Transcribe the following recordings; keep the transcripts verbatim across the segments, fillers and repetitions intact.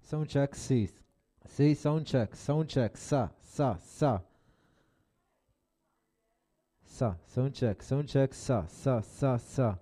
Sound check, sì. Sì, sound check, sound check, sa, sa, sa. Sa, sound check, sound check, sa, sa, sa, sa.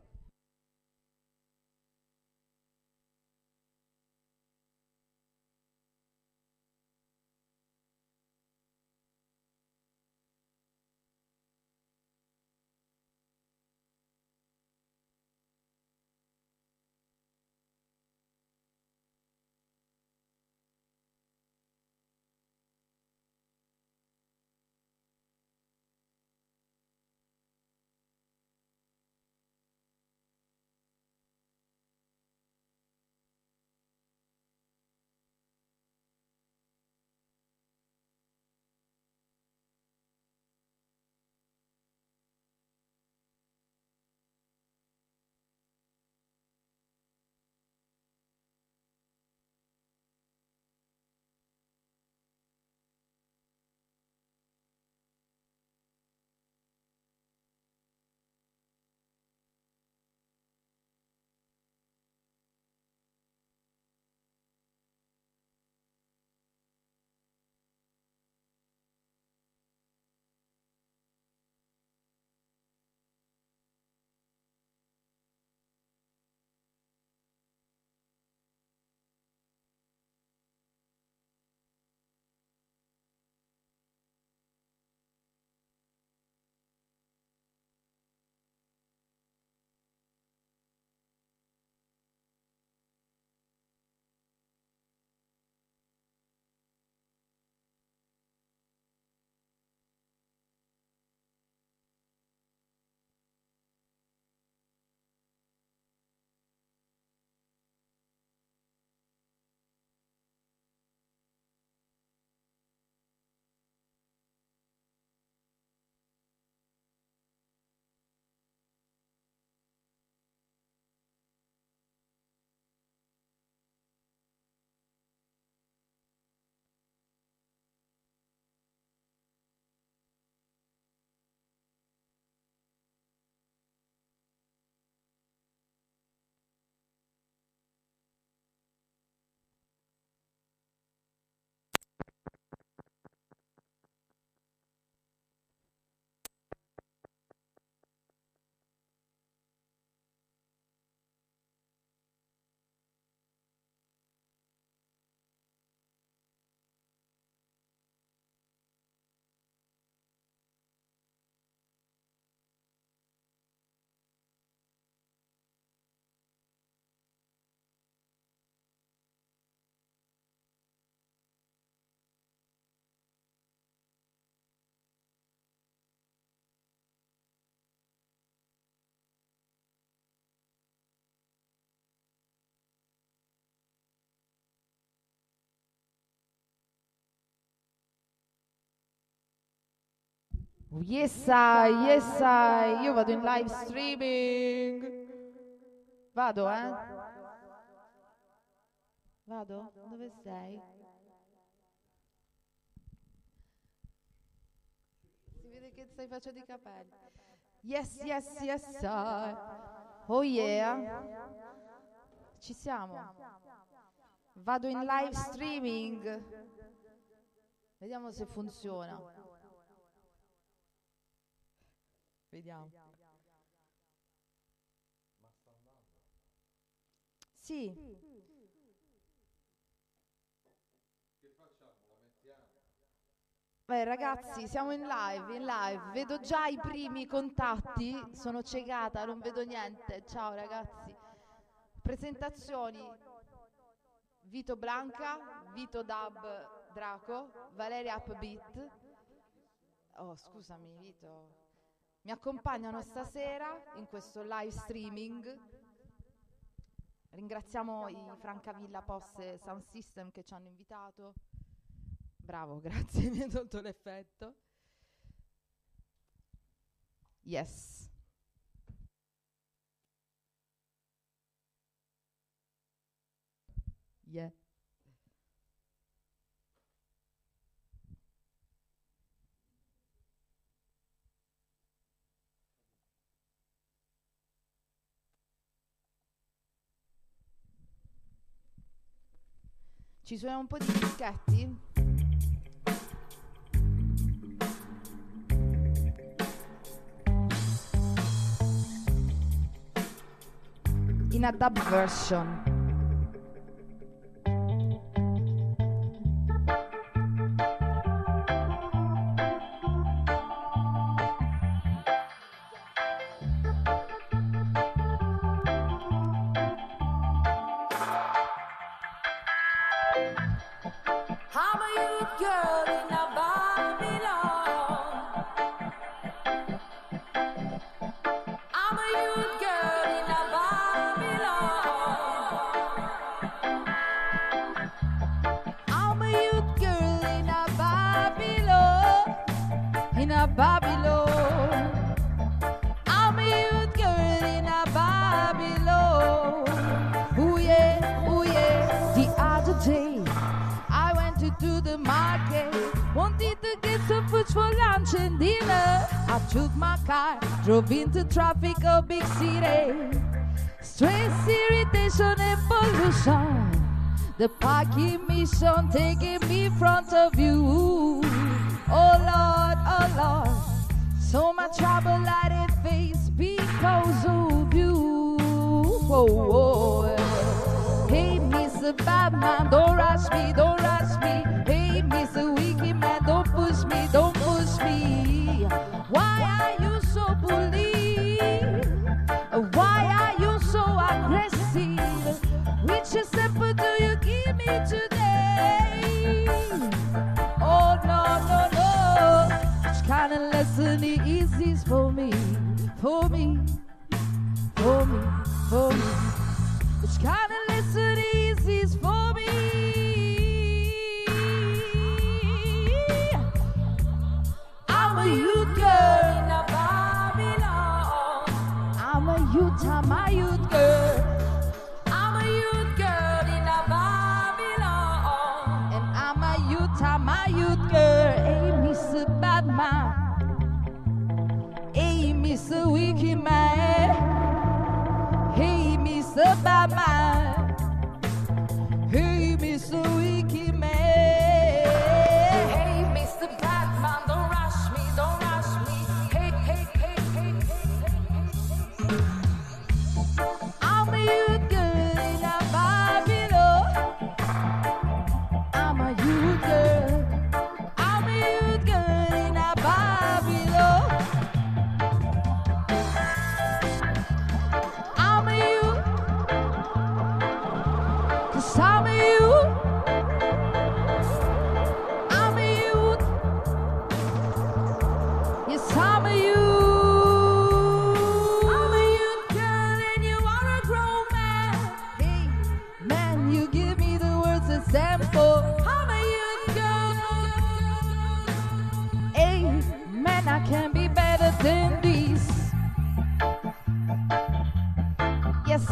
Yes, I, yes, I. Io vado in live streaming. Vado, eh? Vado? Dove sei? Si vede che stai facendo i capelli. Yes, yes, yes, I. Oh yeah. Ci siamo. Vado in live streaming. Vediamo se funziona. Vediamo. Sì. Beh, ragazzi, siamo in live, in live. Vedo già i primi contatti. Sono ciecata, non vedo niente. Ciao, ragazzi. Presentazioni. Vito Blanca, Vito Dub Draco, Valeria Upbeat. Oh, scusami, Vito. Mi accompagnano stasera in questo live streaming. Ringraziamo i Francavilla Posse Sound System che ci hanno invitato. Bravo, grazie, mi hai tolto l'effetto. Yes. Yeah. Ci suoniamo un po' di dischetti? In a dub version. Drove into traffic, a big city. Stress, irritation, and pollution. The parking mission taking me in front of you. Oh Lord, oh Lord. So much trouble I did face because of you. Oh, oh. Hey, Mister Batman, don't rush me, don't rush me. Hey, Mister Wicked Man, don't push me, don't push me. Why are you so bully? Why are you so aggressive? Which example do you give me today? Oh no, no, no. Which kind of lesson is this for me? For me, for me, for me. Which kind of lesson is this for me? I'm a youth girl in a Babylon. I'm a youth, I'm a youth girl. I'm a youth girl in a Babylon. And I'm a youth, I'm a youth girl. Hey, Mister Batman. Hey, Mister Wicked Man. Hey, Mister Batman. Hey, Mister Wicked Man. Hey, Mister Batman, don't rush me, don't rush me. Hey, hey, hey, hey, hey, hey. I'm a youth girl in a Babylon. I'm a youth girl. I'm a youth girl in a Babylon. I'm a youth. 'Cause I'm a youth. I'm a youth. Yes, I'm a youth. I'm a youth girl and you are a grown man. Hey, man, you give me the words example. I'm a youth girl. Hey, man, I can be better than this. Yes.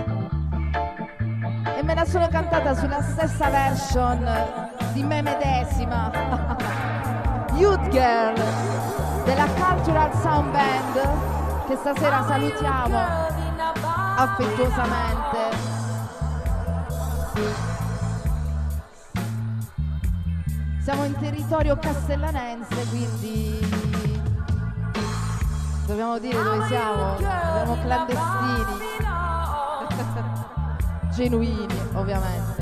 E me la sono cantata sulla stessa version di me medesima. Youth Girl della Cultural Sound Band, che stasera salutiamo affettuosamente. Siamo in territorio castellanense, quindi dobbiamo dire dove siamo. Siamo clandestini. Genuini, ovviamente.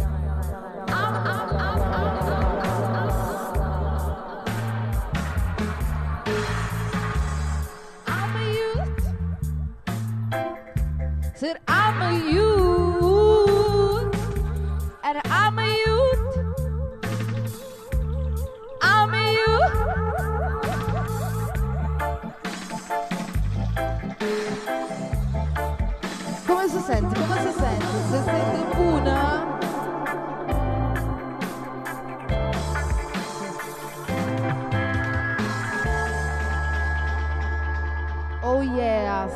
I'm a youth. Said I'm a youth. And I'm a youth. I'm a youth. Come si sente? Come si sente? Si sente una? Oh yes.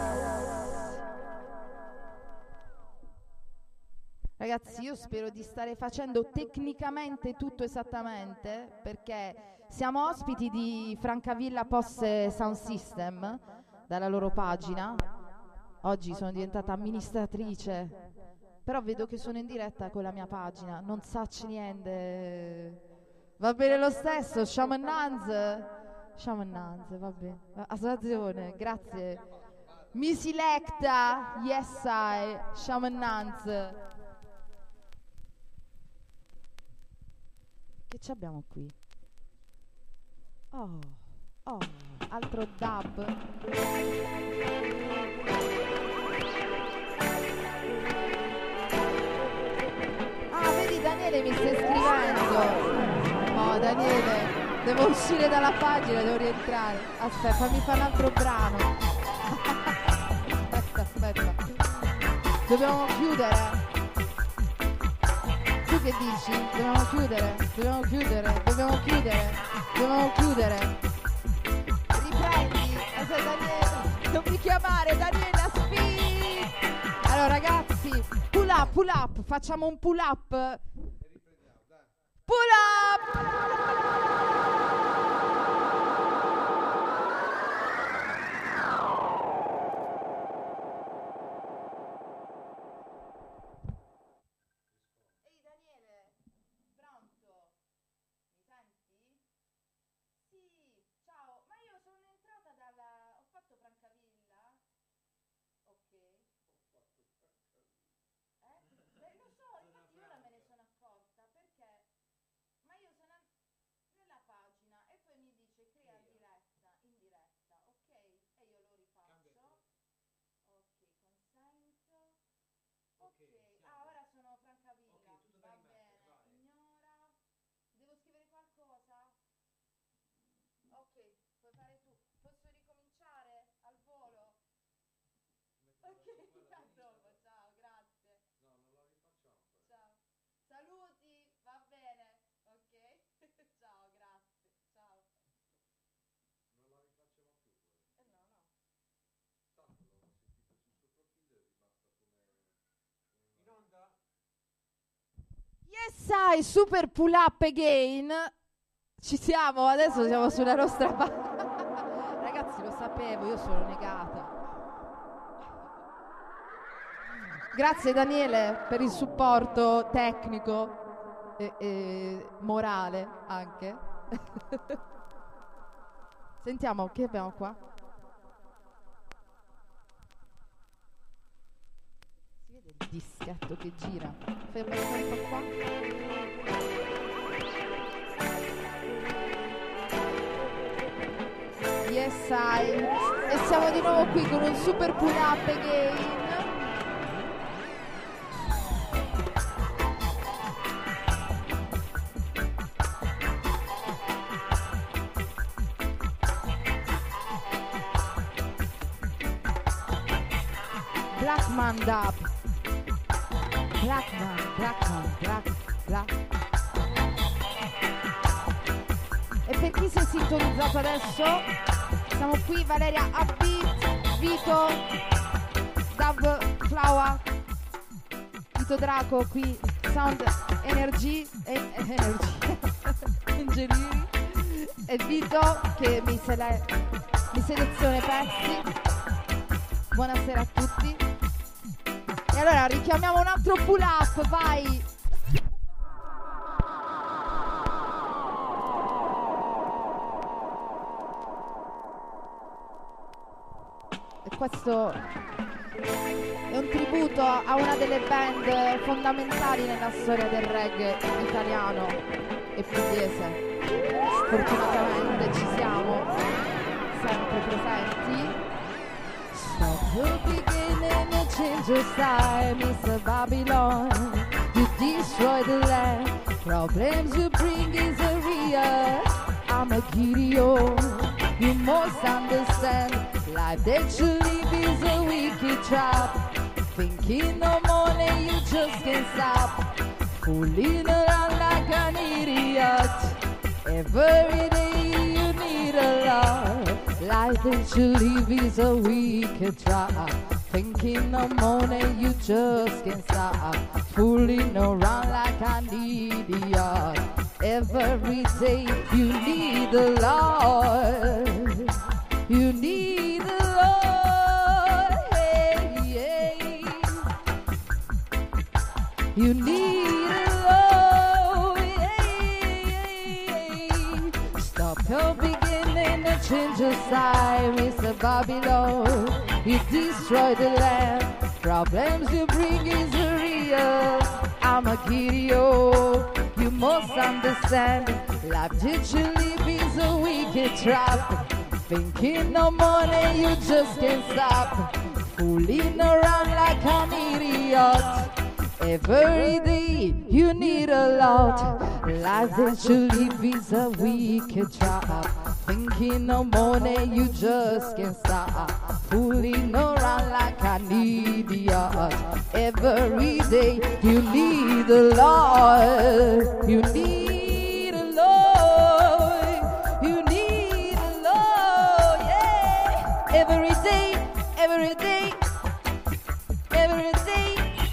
Ragazzi, io spero di stare facendo tecnicamente tutto esattamente, perché siamo ospiti di Francavilla Posse Sound System, dalla loro pagina. Oggi sono diventata amministratrice Però vedo che sono in diretta con la mia pagina, non sacci niente. Va bene lo stesso, Shaman Nanz. Shaman Nanz, va bene. Associazione, grazie. Mi selecta, yes I, Shaman Nanz. Che ci abbiamo qui? Oh, oh, altro dub. Ah, vedi Daniele mi stai scrivendo. No, Daniele, devo uscire dalla pagina, devo rientrare. Aspetta, fammi fare un altro brano. Aspetta, aspetta. Dobbiamo chiudere. Tu che dici? Dobbiamo chiudere, dobbiamo chiudere, dobbiamo chiudere, dobbiamo chiudere. Riprendi, aspetta Daniele, non mi chiamare Daniela, speed. Allora ragazzi, pull up, pull up, facciamo un pull up. Pull up! Yes, I, super pull up again. Ci siamo, adesso siamo sulla nostra pagina. Ragazzi, lo sapevo, io sono negata. Grazie Daniele per il supporto tecnico e, e morale anche. Sentiamo, che abbiamo qua? Si vede il dischetto che gira. Ferma un po' qua. Yes I. E siamo di nuovo qui con un super pull up again. Blackman dub. Blackman, Blackman, Black, Black. E per chi si è sintonizzato adesso, siamo qui, Valeria Upbeat, Vito, Dub Flower, Vito Draco qui, Sound Energy, e, Energy, Ingegneri, e Vito che mi, sele- mi seleziona i pezzi. Buonasera a tutti. E allora richiamiamo un altro pull up, vai! E questo è un tributo a una delle band fondamentali nella storia del reggae italiano e pugliese. Fortunatamente ci siamo, sempre presenti. Stop the beginning and change your style, Mister Babylon. You destroy the land. Problems you bring is a real. I'm a Gideon. You must understand. Life that you live is a wicked trap. Thinking no money, you just can't stop. Fooling around like an idiot. Every day you need a lot. Life that you live is a wicked trap. Thinking no money, you just can't stop. Fooling around like an idiot. Every day you need the Lord. You need the Lord. Hey, hey. You need a love. Yeah. Stop your beginning and change your side, Mister Babylon. You destroy the land. Problems you bring is real. I'm a Gideon. You must understand. Life that you live is a wicked trap. Thinking no money, you just can't stop. Fooling around like an idiot. Every day you need a lot. Life that you live is a wicked trap. Thinking no money, you just can't stop. Fooling around like an idiot. Every day you need a lot. You need a lot. You need a lot. Yeah. Every day, every day, every day.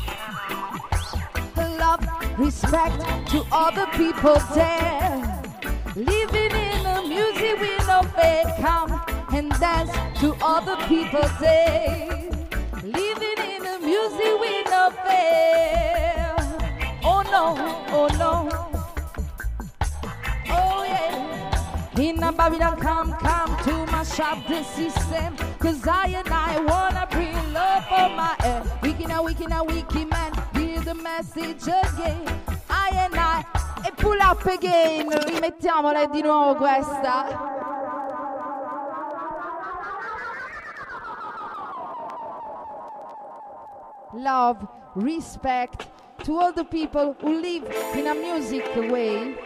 Love, respect to other people there. Living in the music with no faith. Come and dance to other people there. Living in the music with no faith. Oh no, oh no. Oh yeah. In a Babylon, come, come to my shop, the system. Cause I and I wanna bring love for my air. Wiki na wiki na wiki man, hear the message again. I and I, e pull up again. Rimettiamola di nuovo questa. Love, respect to all the people who live in a music way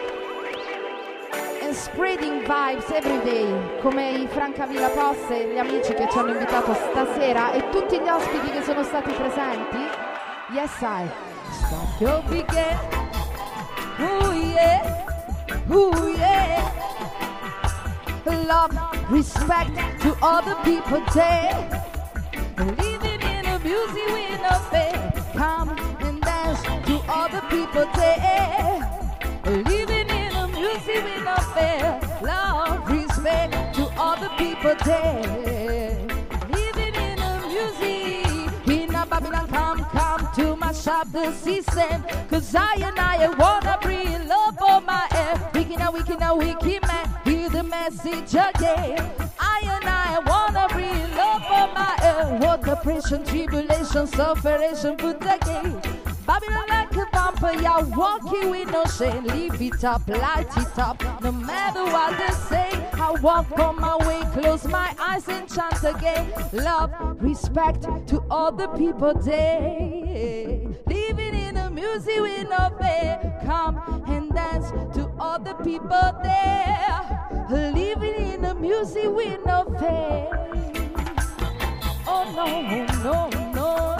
and spreading vibes every day, come i Francavilla Posse, gli amici che ci hanno invitato stasera e tutti gli ospiti che sono stati presenti. Yes, I stop your begin. Ooh yeah, ooh yeah. Love, respect to all the people there. Living in a music with no faith. Come and dance to all the people there. Living in a music with no faith. Love, respect to all the people there. Living in a music in a Babylon. Come, come to my shop, the system. Cause I and I wanna bring love for my air. Wiki na wiki na wiki man, hear the message again. I and I wanna bring love for my air. What depression, tribulation, sufferation, put again. Babylon like a vampire, walking with no shame. Leave it up, light it up, no matter what they say. I walk on my way, close my eyes and chant again. Love, respect to all the people there. Living in the music with no fear. Come and dance to all the people there. Living in the music with no fear. Oh no, no, no.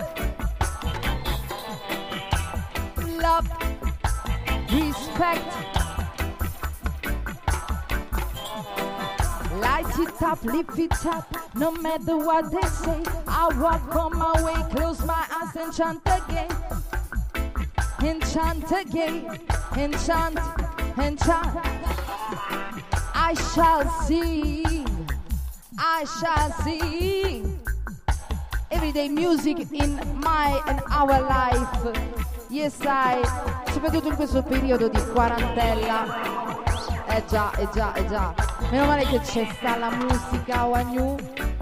Love, respect. Light it up, lift it up, no matter what they say. I walk on my way, close my eyes and chant again. And chant again, and chant, and chant. I shall sing, I shall sing. Everyday music in my and our life. Yes, I, soprattutto in questo periodo di quarantella. Eh già, eh già, eh già. Meno male che c'è sta la musica, Wagnu.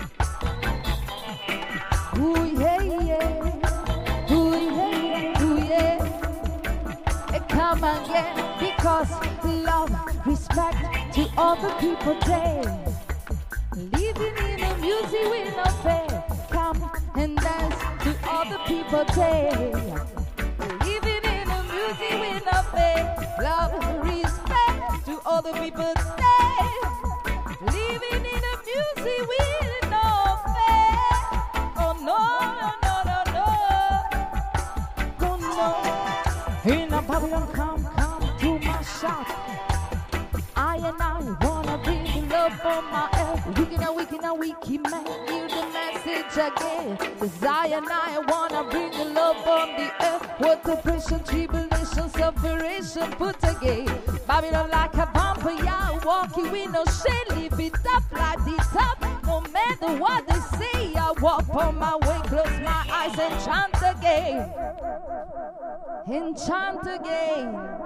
Ooh yeah, yeah. Ooh yeah, ooh yeah. And come again, because love, respect to all the people there. Living in the music with no fear. Come and dance to all the people there. Living in the music with no fear. Love, respect to all the people there. Living in the music with no fear. Oh no, no, no, no, no. Oh no. In a Babylon, come, come to my shop. I and I wanna bring love for my air. Wiki na wiki na wiki man, hear the message again. Cause I and I wanna bring the love on the earth. What depression, tribulation, separation, put again. Babylon like a vampire, walking with no shame. Leave it up, light it up, no matter what they say. I walk on my way, close my eyes voice and chant again, and chant again.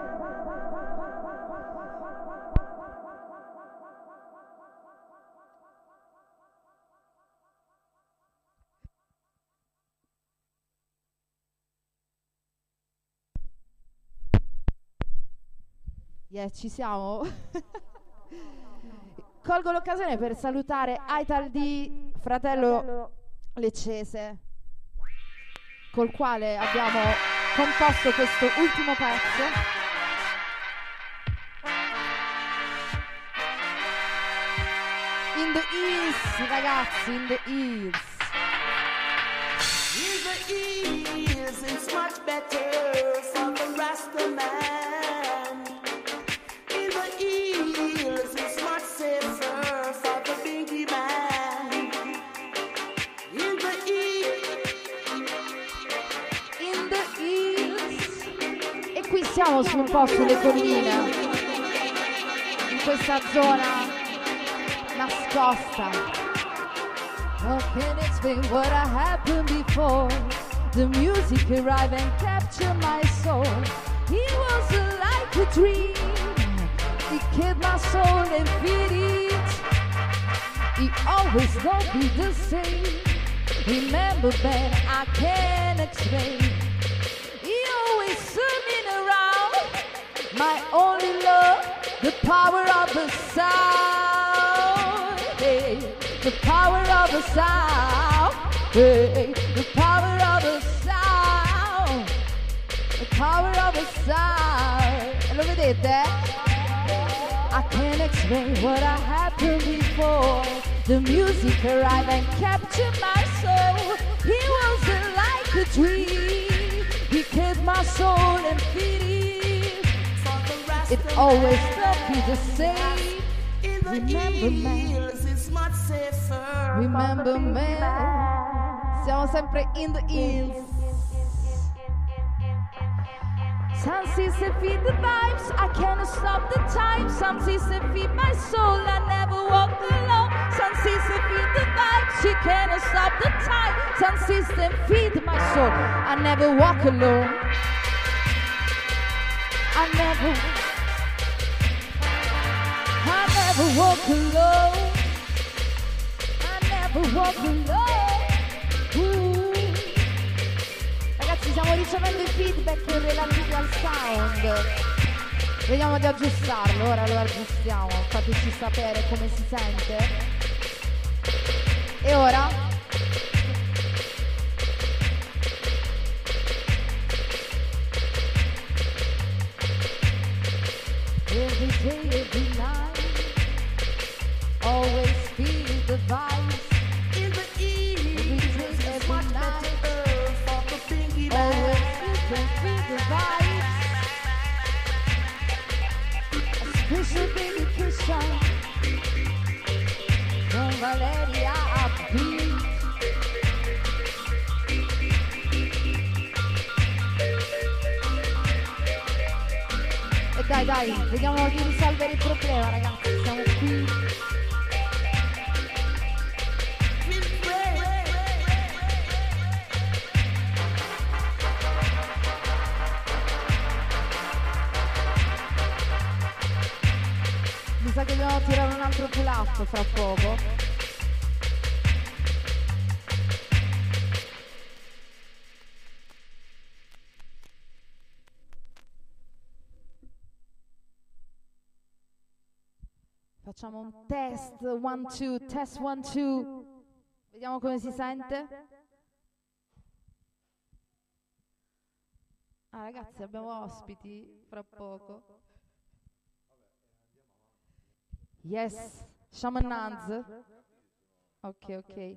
Yeah, ci siamo. Colgo l'occasione per salutare Aital D, fratello leccese, col quale abbiamo composto questo ultimo pezzo. In the ears, ragazzi, in the ears. In the ears, it's much better for the Rasta man. Siamo su un po' sulle colline, in questa zona nascosta. How can explain what I happened before? The music arrived and captured my soul. It was like a dream. It killed my soul and feed it. It always don't be the same. Remember, man, I can't explain. He always turning around. My only love, the power of the sound. Hey, the power of the sound. Hey, the power of the sound. The power of the sound. Lo vedete? I can't explain what I happened before. The music arrived and captured my soul. He wasn't like a dream. He kept my soul and feed it. It always felt me the same. Remember me. Remember me. Siamo sempre in the hills. Some season feed the vibes, I cannot stop the time. Some season feed my soul, I never walk alone. Some season feed the vibes, she cannot stop the time. Some season feed my soul, I never walk alone. I never, I never walk alone. I never walk alone. Ooh. Ragazzi, stiamo ricevendo i feedback relativi al sound. Vediamo di aggiustarlo, ora lo aggiustiamo. Fateci sapere come si sente. E ora? Every day, every night, always feel the vibes. In the east, it's much better for the thingy Always you can feel the vibes. A special dedication from Valeria Upbeat. E dai, dai, vediamo di risolvere il problema, ragazzi. Siamo qui. Mi sa che dobbiamo tirare un altro pull up fra poco. Facciamo un test, one, two, test, one, two. Vediamo come si sente. Ah, ragazzi, abbiamo ospiti fra poco. Yes, Shaman Naz. Ok, ok.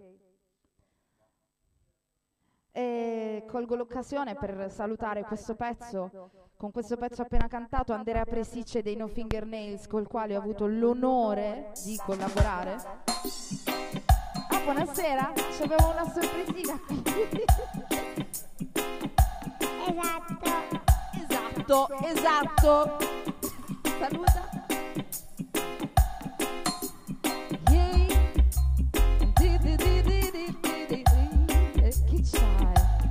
E colgo l'occasione per salutare questo pezzo. Con questo pezzo appena cantato Andrea Presicce dei No Fingernails, col quale ho avuto l'onore di collaborare. Ah, buonasera, ci abbiamo una sorpresina qui. Esatto. Esatto, esatto. Saluta. Yeah. Di, di, di, di, di, di, di, di. Eh, Chi c'hai?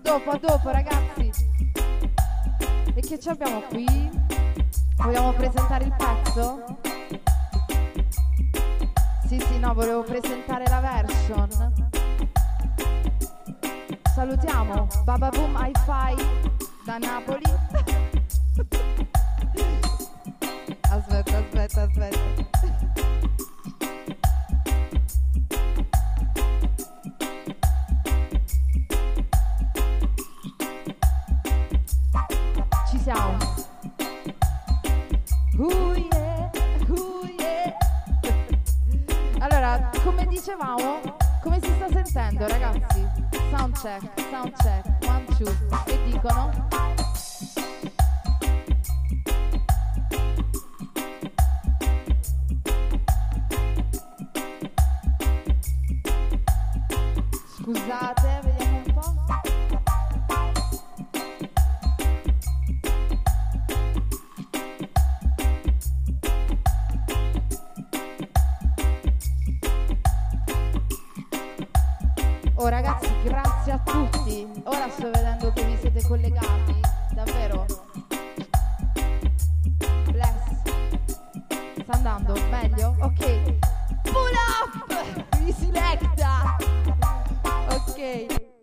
dopo, a dopo ragazzi. E che ci abbiamo qui? Vogliamo presentare il pezzo? Sì, sì, no, volevo presentare la version. Salutiamo Baba Boom Hi-Fi da Napoli. Aspetta, aspetta, aspetta. Ci siamo. Ooh yeah, ooh yeah. Allora, come dicevamo, come si sta sentendo ragazzi? Sound check, sound check, one, two. Che dicono? Scusate, vediamo un po'. Oh ragazzi, grazie a tutti. Ora sto vedendo che vi siete collegati. Davvero. Bless. Sta andando meglio? Ok. Pull up! Mi selecta. Ok.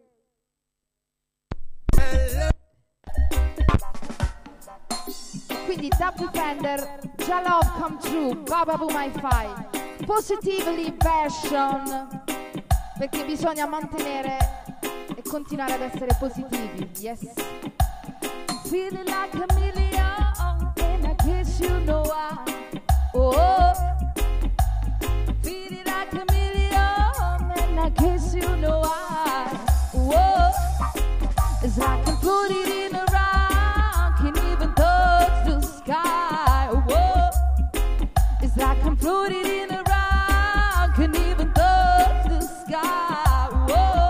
Quindi Dub Defender, Già Love Come True, Baba Boom Hi-Fi, Positively Version, perché bisogna mantenere e continuare ad essere positivi. Yes. Feeling like a million and I guess you know why. Oh, feeling like a million and I guess you know why. Whoa, it's like I'm floating in a rock, can't even touch the sky. Whoa, it's like I'm floating in a rock, can't even touch the sky. Whoa,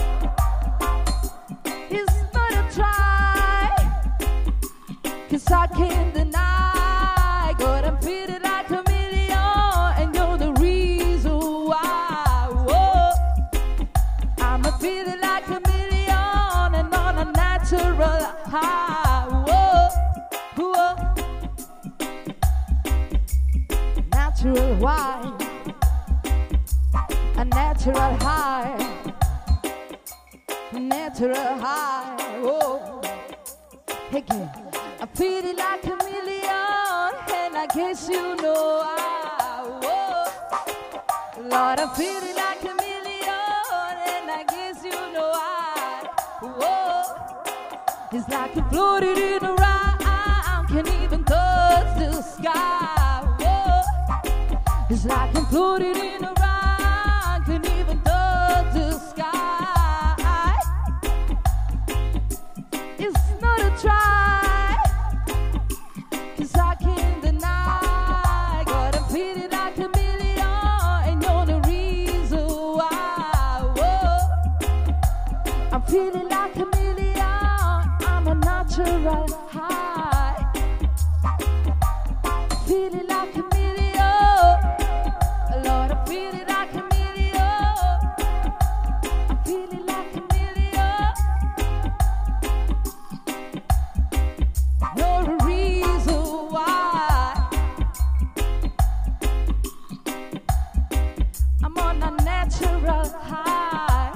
it's not a try, 'cause I can't deny, God, I'm feeling like a million, and you're the reason why. Whoa, I'm a feeling like a million, and on a natural high. Whoa, whoa, natural high, a natural high, natural high. Whoa, again, I'm feeling like a million, and I guess you know I. Whoa, Lord, I'm feeling like a million, and I guess you know I. Whoa, it's like I'm floating in a rock, can't even touch the sky. Whoa, it's like I'm floating in a rock, can't even touch the sky. It's not a try, 'cause I can't deny, God, I'm feeling like a million, and you're the reason why. Whoa, I'm feeling like a million, I'm a natural high. Feeling like a million, Lord, I'm feeling like a million. I'm feeling like a million. You're the reason why. I'm on a natural high.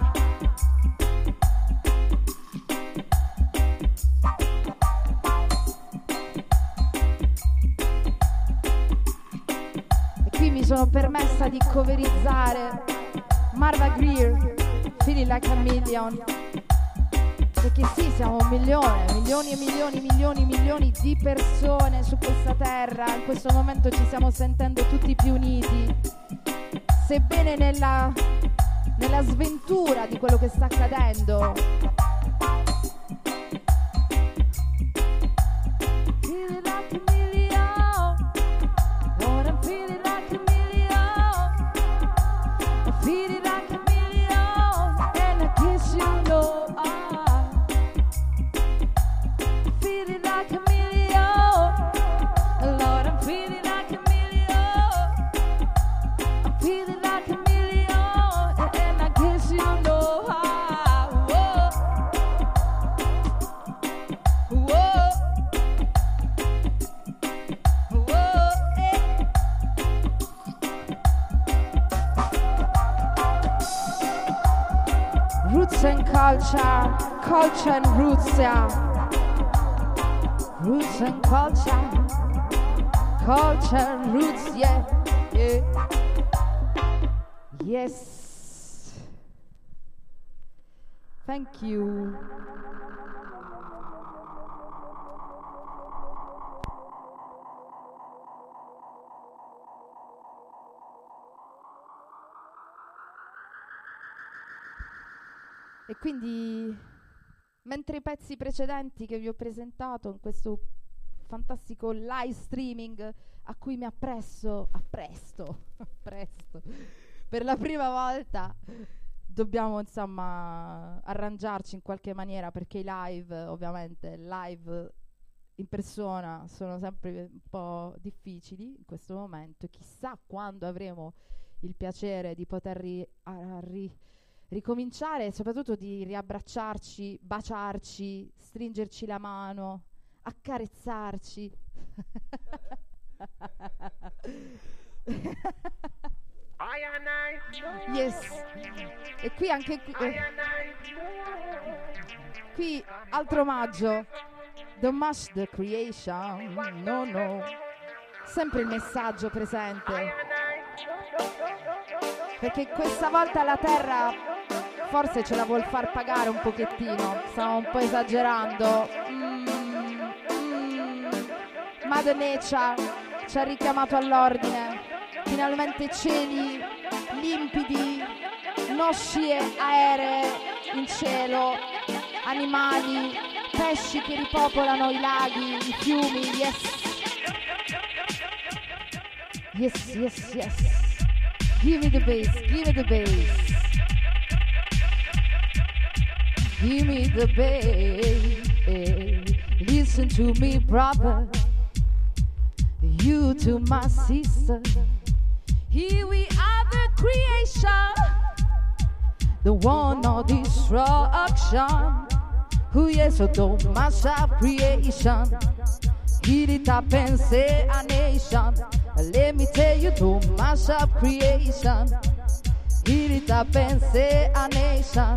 E qui mi sono permessa di coverizzare Marva Greer, Feeling Like a Million, perché sì, siamo un milione, milioni e milioni, milioni, milioni di persone su questa terra. In questo momento ci stiamo sentendo tutti più uniti, sebbene nella, nella sventura di quello che sta accadendo. Feeling like a million, Lord, I'm feeling like a million. I'm feeling like a million, and I guess you know I. Feeling like a million, Lord, I'm feeling like a million. I'm feeling like a million, and I guess you know I. Whoa, culture and roots, yeah. Roots and culture. Culture and roots, yeah. Yeah. Yes. Thank you. E quindi, mentre i pezzi precedenti che vi ho presentato in questo fantastico live streaming a cui mi appresso, appresto, appresto, per la prima volta, dobbiamo insomma arrangiarci in qualche maniera, perché i live, ovviamente, live in persona sono sempre un po' difficili in questo momento, e chissà quando avremo il piacere di poter ri- a- ri- ricominciare e soprattutto di riabbracciarci, baciarci, stringerci la mano, accarezzarci. Yes. E qui anche qui, eh, qui altro omaggio. Don't mash the creation. No, no. Sempre il messaggio presente. Perché questa volta la terra forse ce la vuol far pagare un pochettino. Stiamo un po' esagerando. Mm, mm. Mother Nature ci ha richiamato all'ordine. Finalmente cieli limpidi, no scie aeree in cielo, animali, pesci che ripopolano i laghi, i fiumi. Yes. Yes, yes, yes. Give me the bass, give me the bass. Give me the bass. Listen to me, brother. You to my sister. Here we are, the creation, the one of destruction. Who yes, so don't mash up creation. Heat it up and say a nation. Let me tell you, don't mash up creation. Heat it up and say a nation.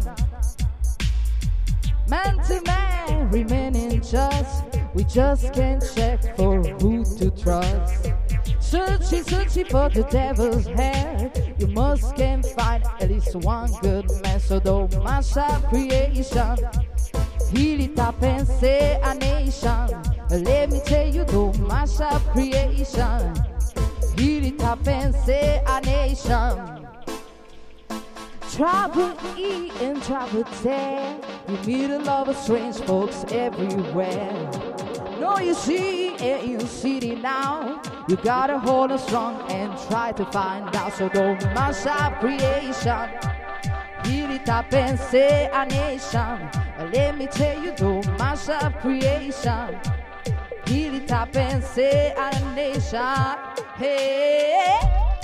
Man to man, remaining just. We just can't check for who to trust. Searching, searching for the devil's hair. You must can find at least one good man. So don't mash up creation. Heal it up and say a nation. Let me tell you, don't mash up creation. Heal it up and say a nation. Travel E and travel ten. You meet a lot of strange folks everywhere. No, you see it in the city now. You gotta hold on strong and try to find out. So don't mash up creation. Heal it up and say a nation. Let me tell you, don't mash up creation. Heal it up and say a nation. Hey.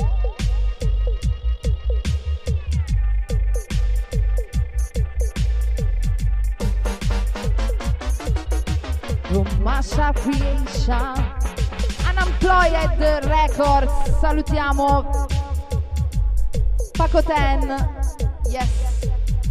Don't mash up creation. Unemployed Records, salutiamo Paco Ten, yes,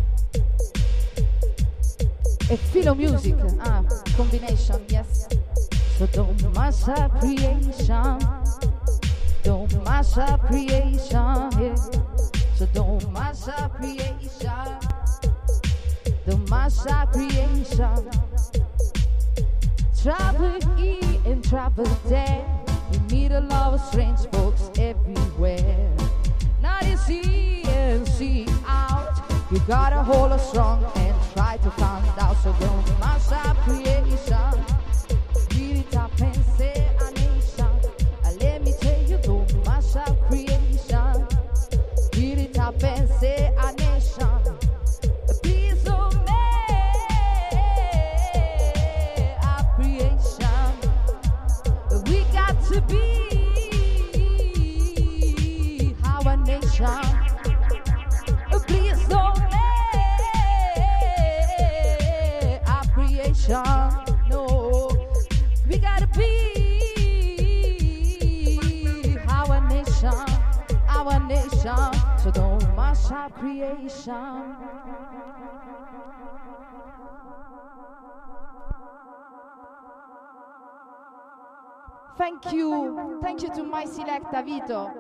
e Philo Music, ah, combination, yes. So don't mash up creation, don't mash up creation, yeah. So don't mash up creation, don't mash up creation. Travel E and travel there. You meet a lot of strange folks everywhere. Not easy and see out. You gotta hold on strong and try to find out. So don't mash up creation. Beat it up and say a nation. And let me tell you, don't mash up creation. Beat it up and say a nation. Please don't to be our nation. Please don't let our creation. No, we gotta be our nation, our nation. So don't mash our creation. thank you. Thank you to my selecta, Vito.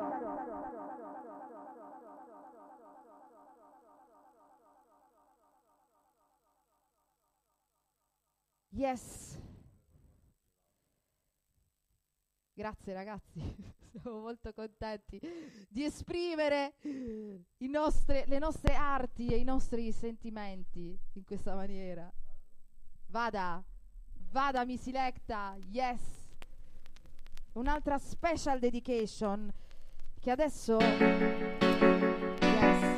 Yes. Grazie ragazzi, siamo molto contenti di esprimere i nostre, le nostre arti e i nostri sentimenti in questa maniera. Vada, vada mi selecta, yes. Un'altra special dedication che adesso, yes.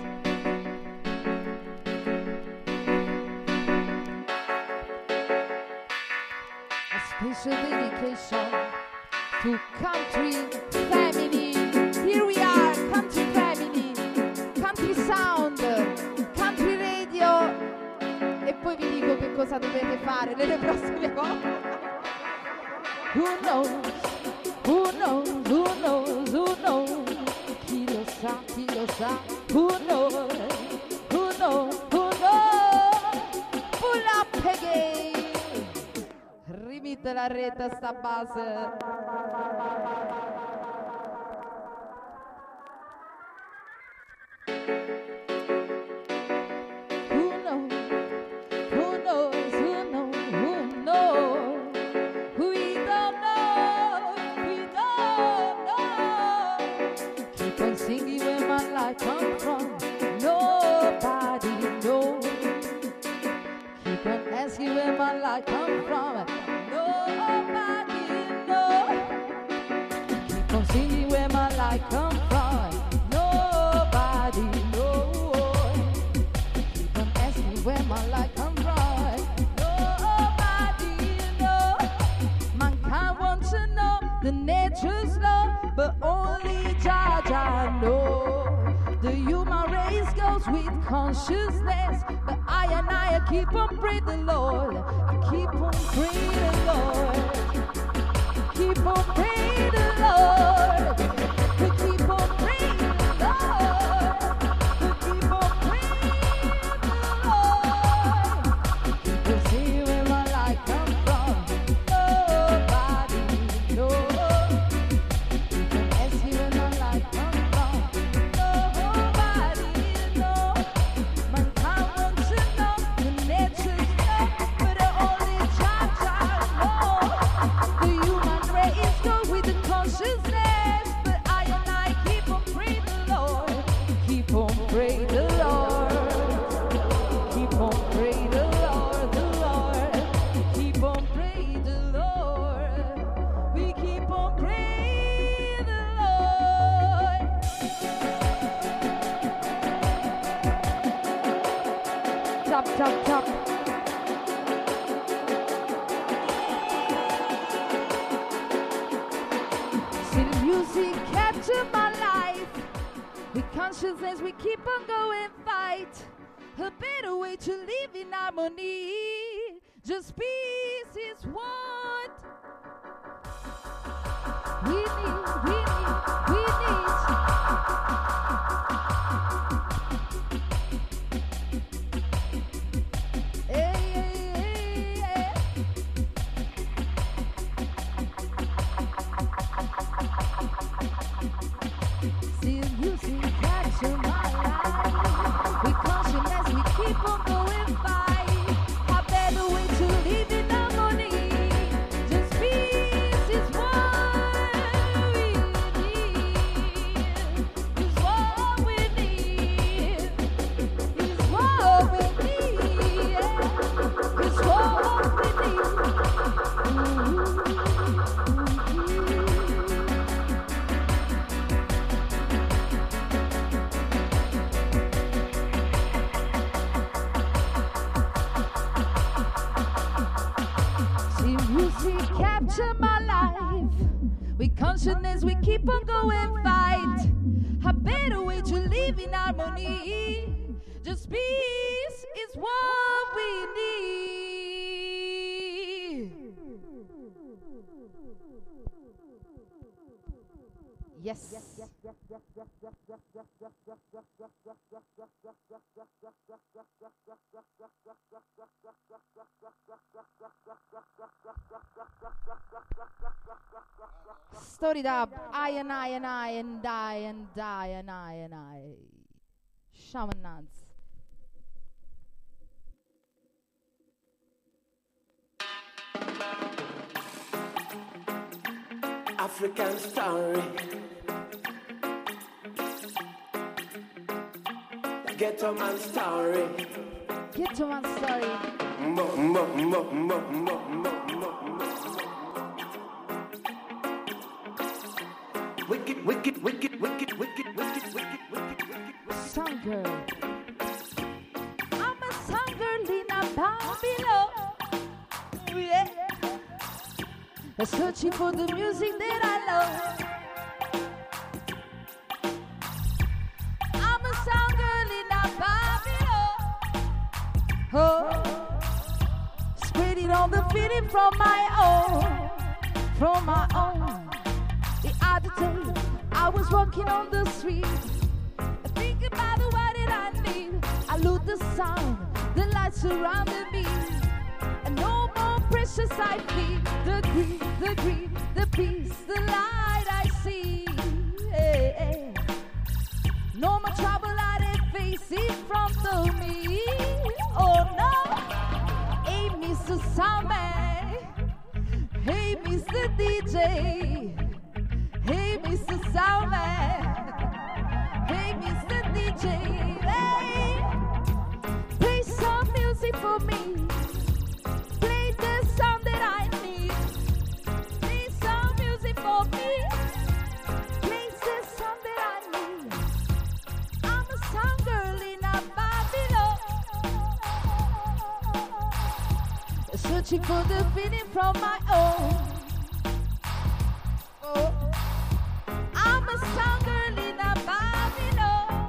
A special dedication to country family. Here we are, country family, country sound, country radio. E poi vi dico che cosa dovete fare nelle prossime ore. Who knows, who knows, who knows, who knows. Chi lo sa, chi lo sa. Who knows, who knows, who knows. Pull up again. Rimette la rete sta base. Come from nobody knows. Keep on asking where my life come from. Nobody knows. Keep on singing where my life come from. Nobody knows. Keep on asking where my life come from. Nobody knows. Mankind wants to know the nature's law, but only Jah Jah knows. The human race goes with consciousness, but I and I, I keep on praying the Lord. I keep on praying the Lord. Keep on praying the Lord. We keep on praying the Lord. We keep on praying the Lord. Keep on seeing where my life comes from. Nobody knows. Keep on asking where my life comes from. Chop, chop, chop. See the music capture my life. With consciousness we keep on going fight. A better way to live in harmony. Just peace is what we need, we need, we need. Keep on going fight. A better way to live in harmony. Just peace is what we need. Is what we need. Is what we need. Is what we need. Capture my life. With consciousness we keep on going fight. A better way to live in harmony. Just peace is what we need. Yes. Yes. Yes. Yes. Yes. Yes. Yes. Yes. Yes. Yes. Yes. Yes. Yes. story dub. I and I and I and I and I and I and I. Shaman Nance. African story. Ghetto man story. Ghetto man story. Mo, mo, mo, mo, mo, mo, mo. Wicked, wicked, wicked, wicked, wicked, wicked, wicked, wicked, wicked. Song girl. I'm a song girl in a Babylon. Yeah. Searching for the music that I love. I'm a song girl in a Babylon. Oh, spreading all the feeling from my own, from my own. The other day, I was walking on the street, thinking about what did I need. I looked the sound, the lights surrounded me, and no more precious I feel. The green, the green, the peace, the light I see. Hey, hey. No more trouble I didn't face in front of me. Oh no. Hey, Mister Soundman. Hey, Mister D J. Hey, Mister Soundman. Hey, Mister D J. Hey, play some music for me. Play the song that I need. Play some music for me. Play the song that I need. I'm a sound girl in a Babylon, searching for the feeling from my own. Oh. I'm a sound girl in a Babylon,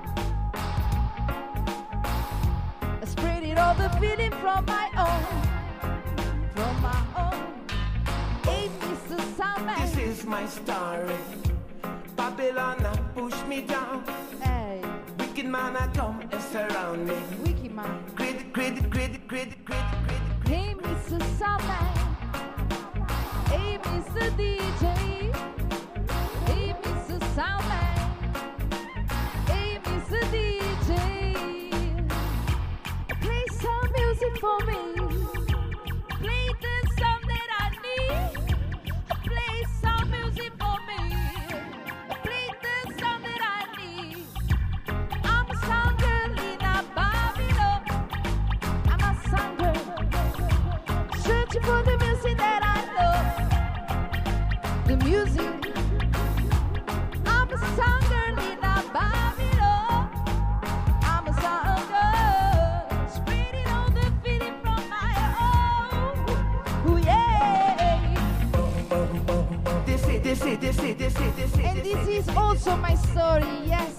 spreading all the feeling from my own, from my own. Hey, Mister Soundman. This is my story. Babylon a push me down. Hey, Wicked man a come and surround me. Wiki Man. Credit, credit, credit, credit, credit, credit. Hey, Mister Soundman. Hey, Mister D J. Hey, Mister Soundman. Hey, Mister D J. Play some music for me. Play the song that I need. Play some music for me. Play the song that I need. I'm a sound girl in a Babylon. I'm a sound girl, searching for the music that I love. The music. I'm a sound girl in a Babylon. I'm a sound girl, spreading all the feeling from my own. Ooh, yeah. This is, this is, this is, this is, this is. And this is also my story, yes.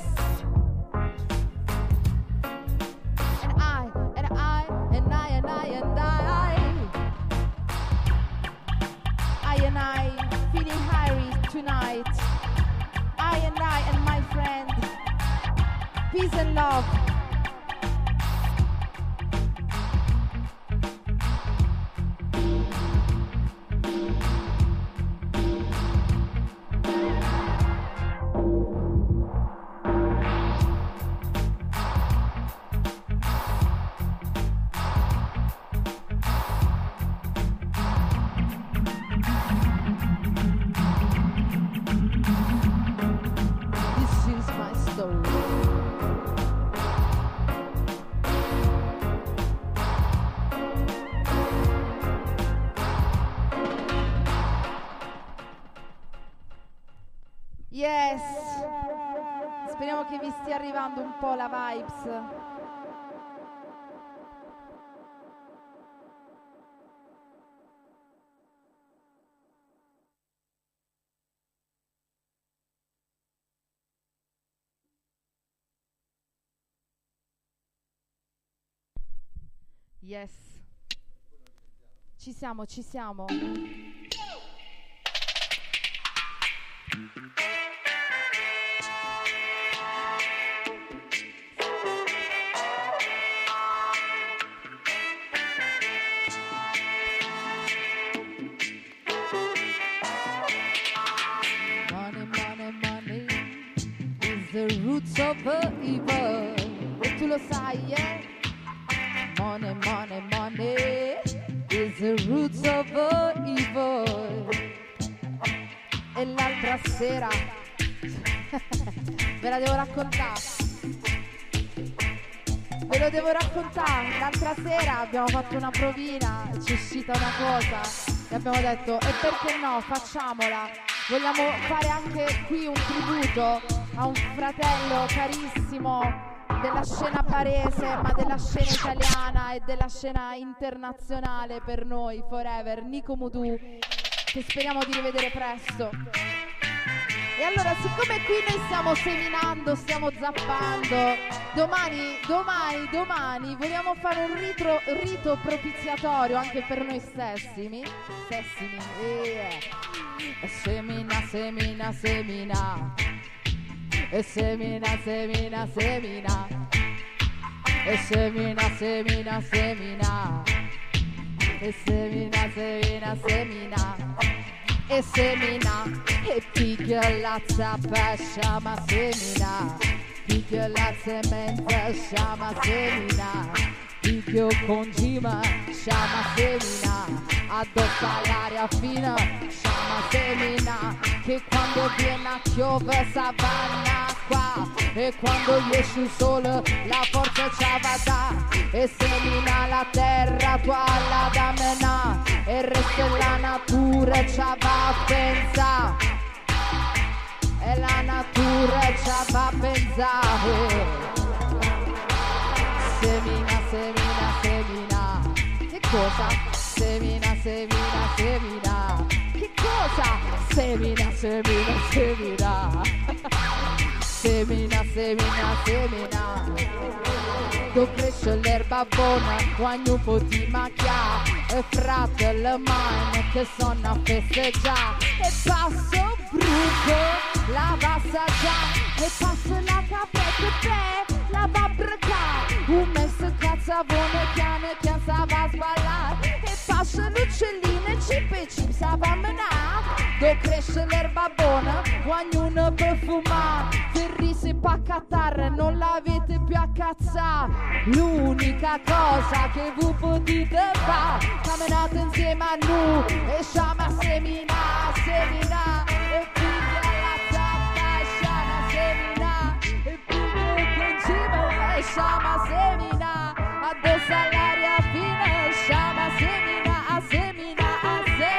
And I, and I, and I, and I, and I. I and I, feeling hairy tonight. I and I and my friend. Peace and love. This is my story. Yes. Speriamo che vi stia arrivando un po' la vibes. Yes. Ci siamo, ci siamo. the roots of the evil. E tu lo sai, eh? Money, money, money is the roots of the evil. E l'altra sera ve la devo raccontare. Ve lo devo raccontare. L'altra sera abbiamo fatto una provina, ci è uscita una cosa e abbiamo detto, e perché no, facciamola. Vogliamo fare anche qui un tributo a un fratello carissimo della scena barese, ma della scena italiana e della scena internazionale per noi, forever, Nico Mutu, che speriamo di rivedere presto. E allora, siccome qui noi stiamo seminando, stiamo zappando, domani, domani, domani vogliamo fare un rito, rito propiziatorio anche per noi stessimi. Stessimi. Yeah. Semina, semina, semina. E semina, semina, semina. E semina, semina, semina. E semina, semina, semina. E semina, e picchia la zappa, sciama semina. Picchia la semenza, sciama semina. Picchio con gima, sciama semina. Addosso all'aria fina, sciama semina. Che quando viene a piove savanna qua. E quando esce il sole la forza ci va da. E semina la terra tua alla damena. E resta la natura ci va a pensare. E la natura ci va a pensare. Semina, semina, semina. Che cosa? Semina, semina, semina. Che cosa? Semina, semina, semina. Semina, semina, semina. Dove cresce l'erba buona, ognuno può di macchia. E fratello mine che sono a festeggiare. E passo bruco, la va assaggiare. E passo la capretta te, la va brecare. Un messo cazzavone cane che sa va a sballare. E passo l'uccellino, chip e chip sa va a menare. Dove cresce l'erba buona, ognuno può fumare. Ferri se pa' cattare, non l'avete più a cazzare. L'unica cosa che vi potete fare, camminate insieme a noi e sciama semina, semina. E piglia la zappa e sciama semina. E piglia con cima e sciama semina. Addosso all'aria fina e sciama semina, a semina, a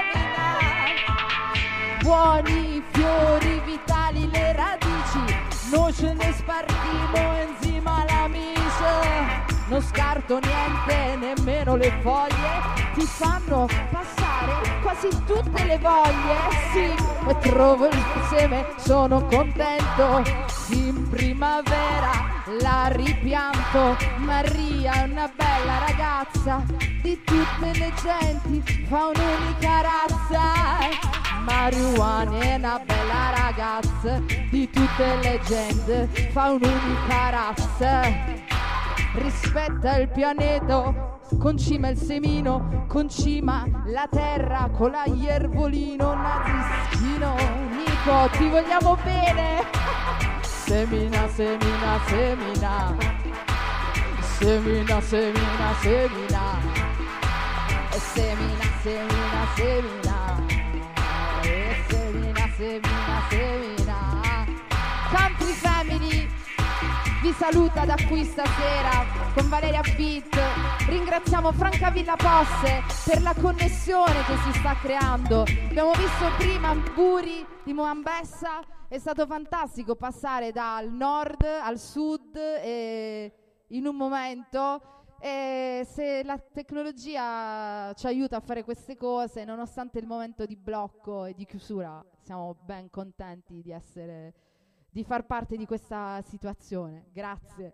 semina. Buoni fiori vitali le radici, noi ce ne spartimo insieme alla mice. Non scarto niente, nemmeno le foglie. Ti fanno passare quasi tutte le voglie. Sì, e trovo il seme, sono contento. In primavera la ripianto. Maria è una bella ragazza, di tutte le genti fa un'unica razza. Marijuana è una bella ragazza, di tutte le gente fa un'unica razza. Rispetta il pianeta, con cima il semino, con cima la terra, con la iervolino nazischino. Nico, ti vogliamo bene. Semina, semina, semina. Semina, semina, semina. E semina, semina, semina. E semina, semina, semina. Country Family vi saluta da qui stasera con Valeria Beat. Ringraziamo Franca Villaposse per la connessione che si sta creando. Abbiamo visto prima Buri di Moambessa, è stato fantastico passare dal nord al sud e in un momento. E se la tecnologia ci aiuta a fare queste cose, nonostante il momento di blocco e di chiusura, siamo ben contenti di essere, di far parte di questa situazione. Grazie.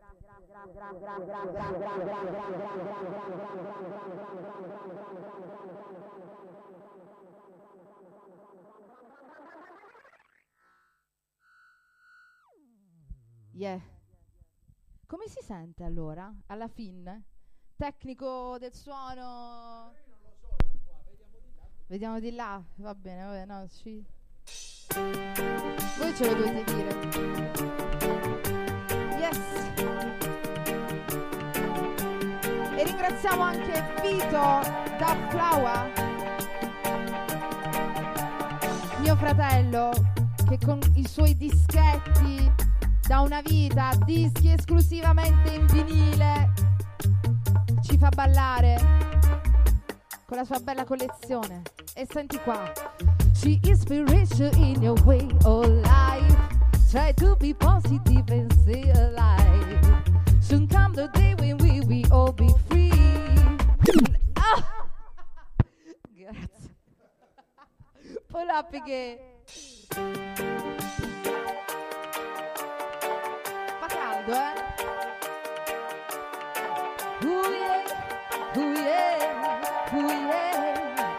Yeah. Come si sente allora? Alla fine? Tecnico del suono? Vediamo di là. Va bene, va bene, no, ci... Voi ce lo dovete dire. Yes. E ringraziamo anche Vito da Flower, mio fratello, che con i suoi dischetti da una vita, dischi esclusivamente in vinile, ci fa ballare con la sua bella collezione. E senti qua. She inspiration in your way of life. Try to be positive and stay alive. Soon come the day when we will all be free. Ah! Grazie. Pull up again. Fa caldo, eh? Ooh yeah, ooh yeah, ooh yeah.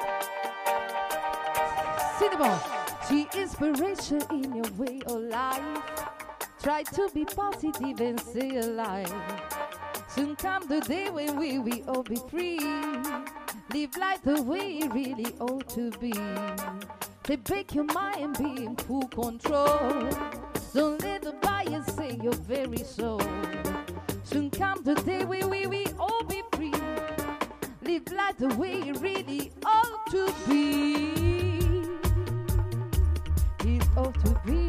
Cinema. She inspiration in your way of life. Try to be positive and stay alive. Soon come the day when we will all be free. Live life the way it really ought to be. They break your mind and be in full control. Don't let the bias say your very soul. Soon come the day when we will all be free. Live life the way it really ought to be. It ought to be.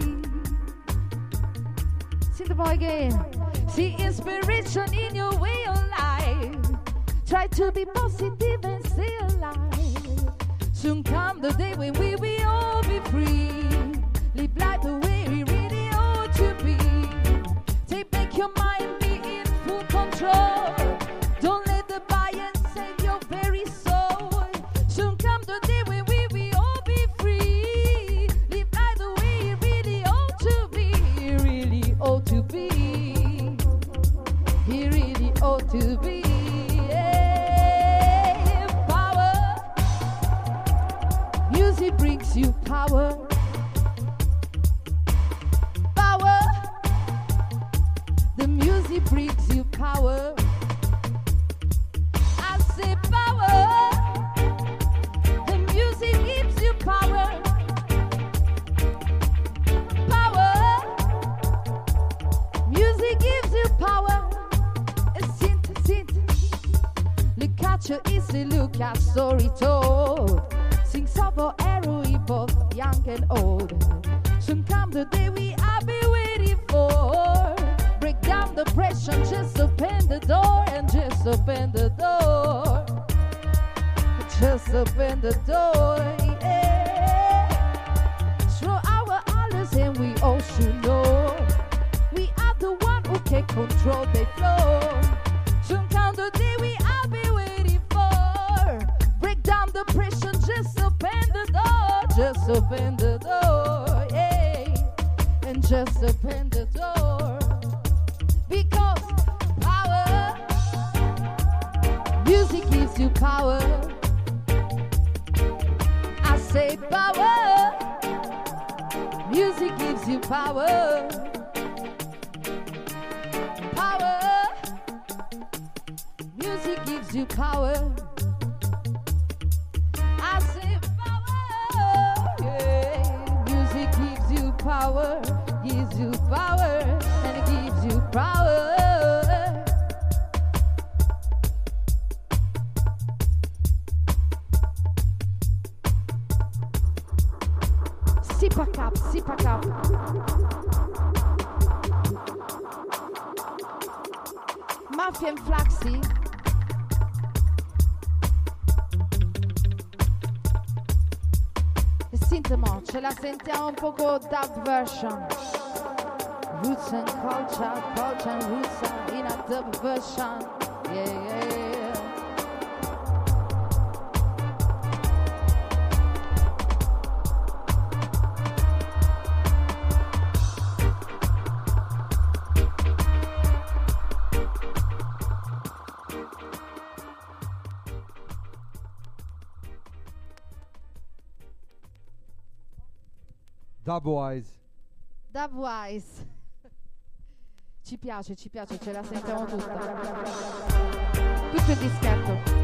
Sing the boy again. See inspiration in your way of life. Try to be positive and stay alive. Soon come the day when we will all be free. Live life the way we really ought to be. Take back your mind, be in full control. Don't let the bias save your very soul. Soon come the day when we will all be free. Live life the way it really ought to be. It really ought to be. It really ought to be. Yeah. Power. Music brings you power. Power. The music brings you power. I say power. The music gives you power. Power. Music gives you power. Synth, synth. Look at your easy, look at story told. Sings of our heroine, both young and old. Soon come the day we have been waiting for. Break down the pressure, just open the door and just open the door. Just open the door, yeah. Throw our eyes and we all should know. We are the one who can control the flow. Soon come the day we have been waiting for. Break down the pressure, just open the door. Just open the door, yeah. And just open the door. Because power, music gives you power. I say power, music gives you power. Power, music gives you power. I say power, yeah. Music gives you power, gives you power, and it gives you power. Sip a cup, sip a cup. Mafia and Flaxi. E sintimo, ce la sentiamo un poco dub version. Roots and culture, culture and roots in a dub version. Yeah, yeah, yeah. Dubwise. Dubwise. Ci piace, ci piace, ce la sentiamo tutta. Tutto il dischetto.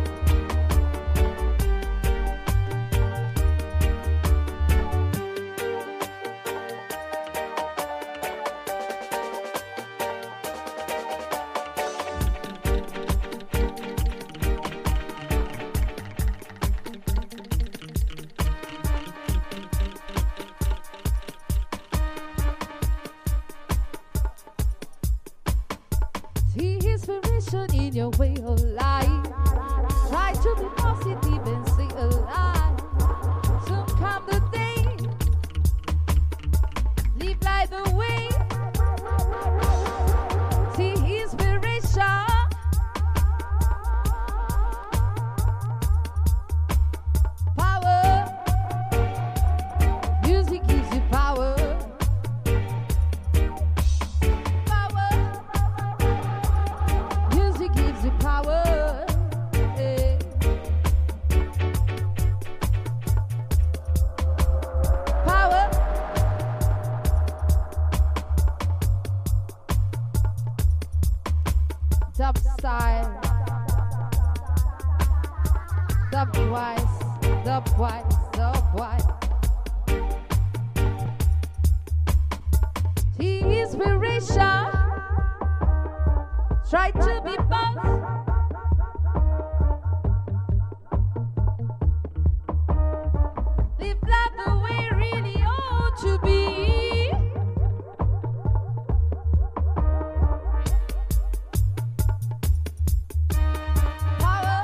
stop why, stop why. The inspiration, try to be boss. Live life the way it really ought to be. Power,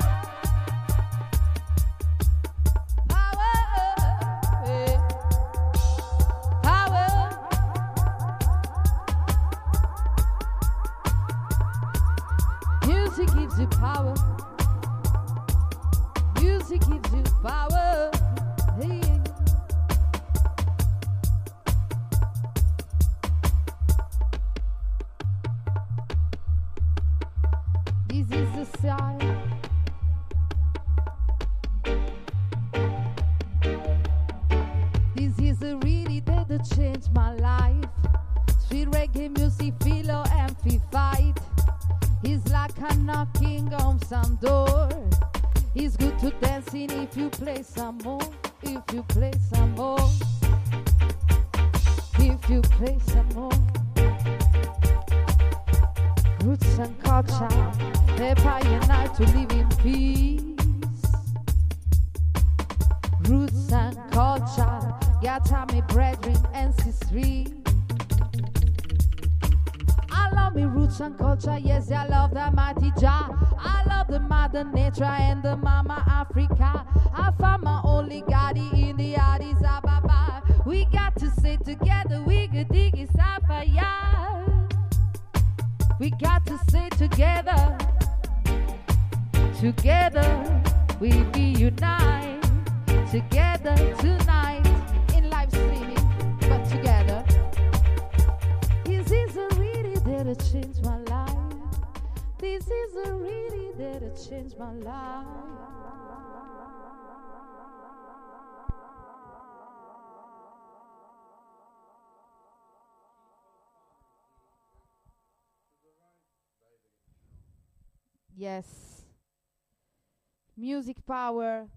power, eh. Power. Music gives you power. Music gives you power. Hey. This is the sign. This is a really day that changed my life. Sweet reggae music, philo amplified. It's like a knocking on some door. It's good to dance in if you play some more. If you play some more. If you play some more. Roots and culture, they pioneer to live in peace. Roots and culture, gather me brethren, ancestry. I love me roots and culture, yes, I love the mighty Jah. I love the mother nature and the mama Africa. I found my only Gotti in the Addis Ababa. We got to stay together, we could dig it fire. We got to stay together. Together we be unite. Together tonight in live streaming, but together. This is a really day to change my life. This is a really day to change my life. Yes. Music power.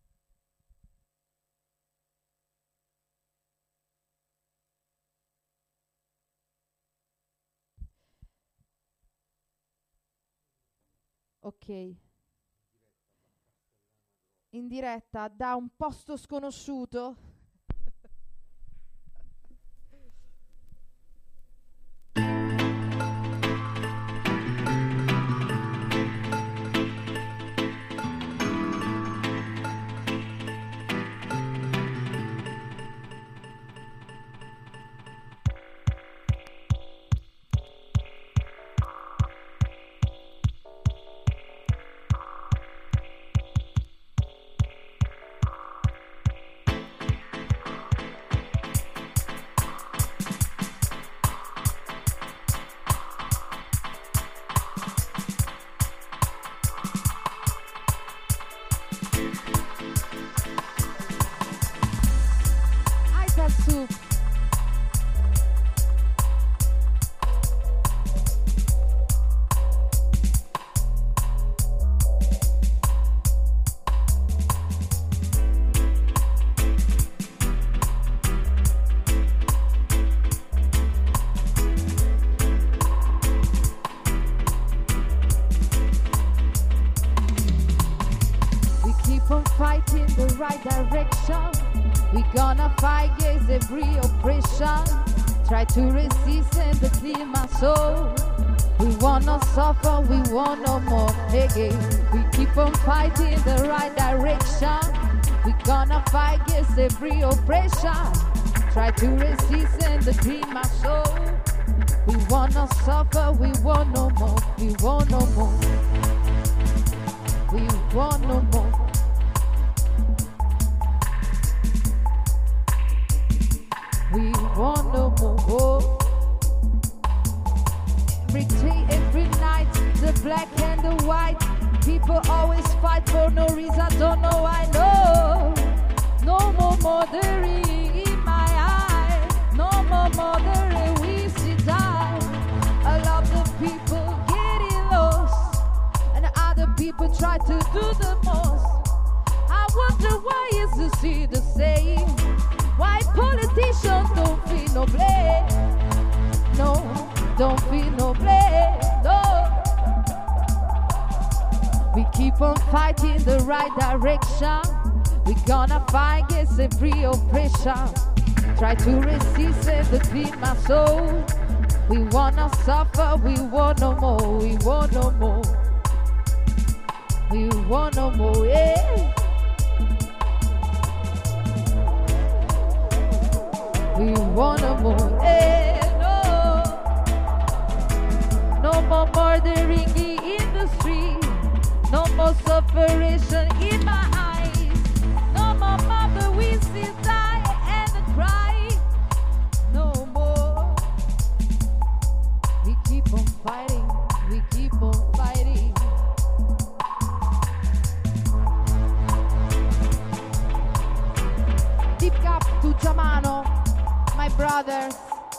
Ok. In diretta da un posto sconosciuto. Soup. We keep on fighting the right direction. We gonna fight against every oppression. Try to resist and to clean my soul. We wanna suffer, we want no more again. We keep on fighting the right direction. We gonna fight against every oppression. Try to resist and to clean my soul. We wanna suffer, we want no more. We want no more. We want no more. We want no more. Every day, every night, the black and the white. People always fight for no reason, don't know why. No, no more murdering in my eye. No more murdering, we see die. I love the people getting lost, and other people try to do the most. direction. We're gonna fight against every oppression. Try to resist and to clean my soul. We wanna suffer, we want no more, we want no more. We want no more, yeah. We want no more, yeah, no. No more murdering in the street. No more sufferation in my eyes. No more mother we see die and cry. No more. We keep on fighting. We keep on fighting. Deep cap to Giamano, my brothers.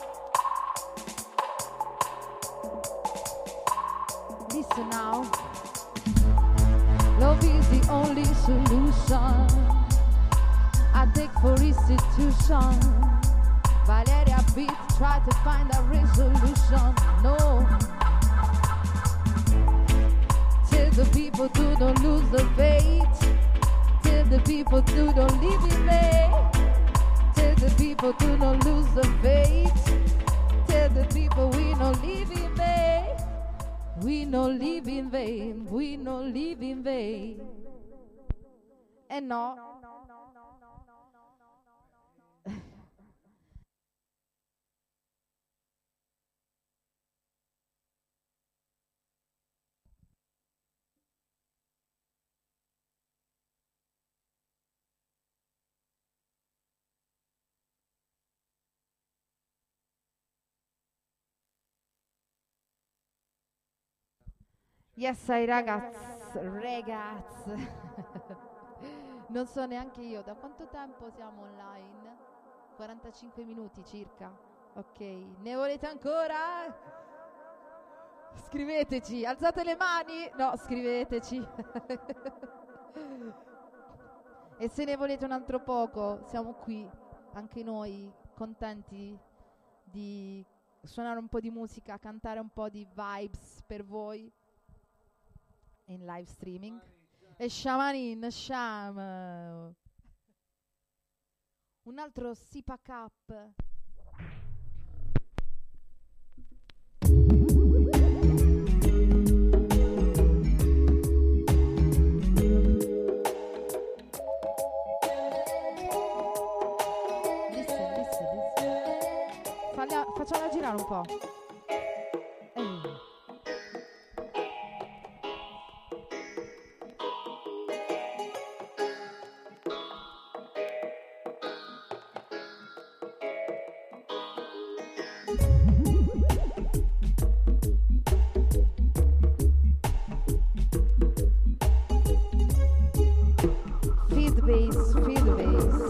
Listen now. Love is the only solution. I take for institution. Valeria Beat try to find a resolution. No. Tell the people to don't lose the faith. Tell the people to don't live in vain. Tell the people to don't lose the faith. Tell the people we don't live in vain. We no live in vain, we no live in vain. Eh no. Yes, ai ragazzi, ragazzi. Non so neanche io da quanto tempo siamo online. quarantacinque minuti circa. Ok, ne volete ancora? Scriveteci, alzate le mani. No, scriveteci. E se ne volete un altro poco, siamo qui, anche noi, contenti di suonare un po' di musica, cantare un po' di vibes per voi in live streaming. E Shamanin, Sham. Un altro Sipa Cup. Listen, listen, listen. Falla, facciamola girare un po'. Ehi. Feel the bass, feel the bass.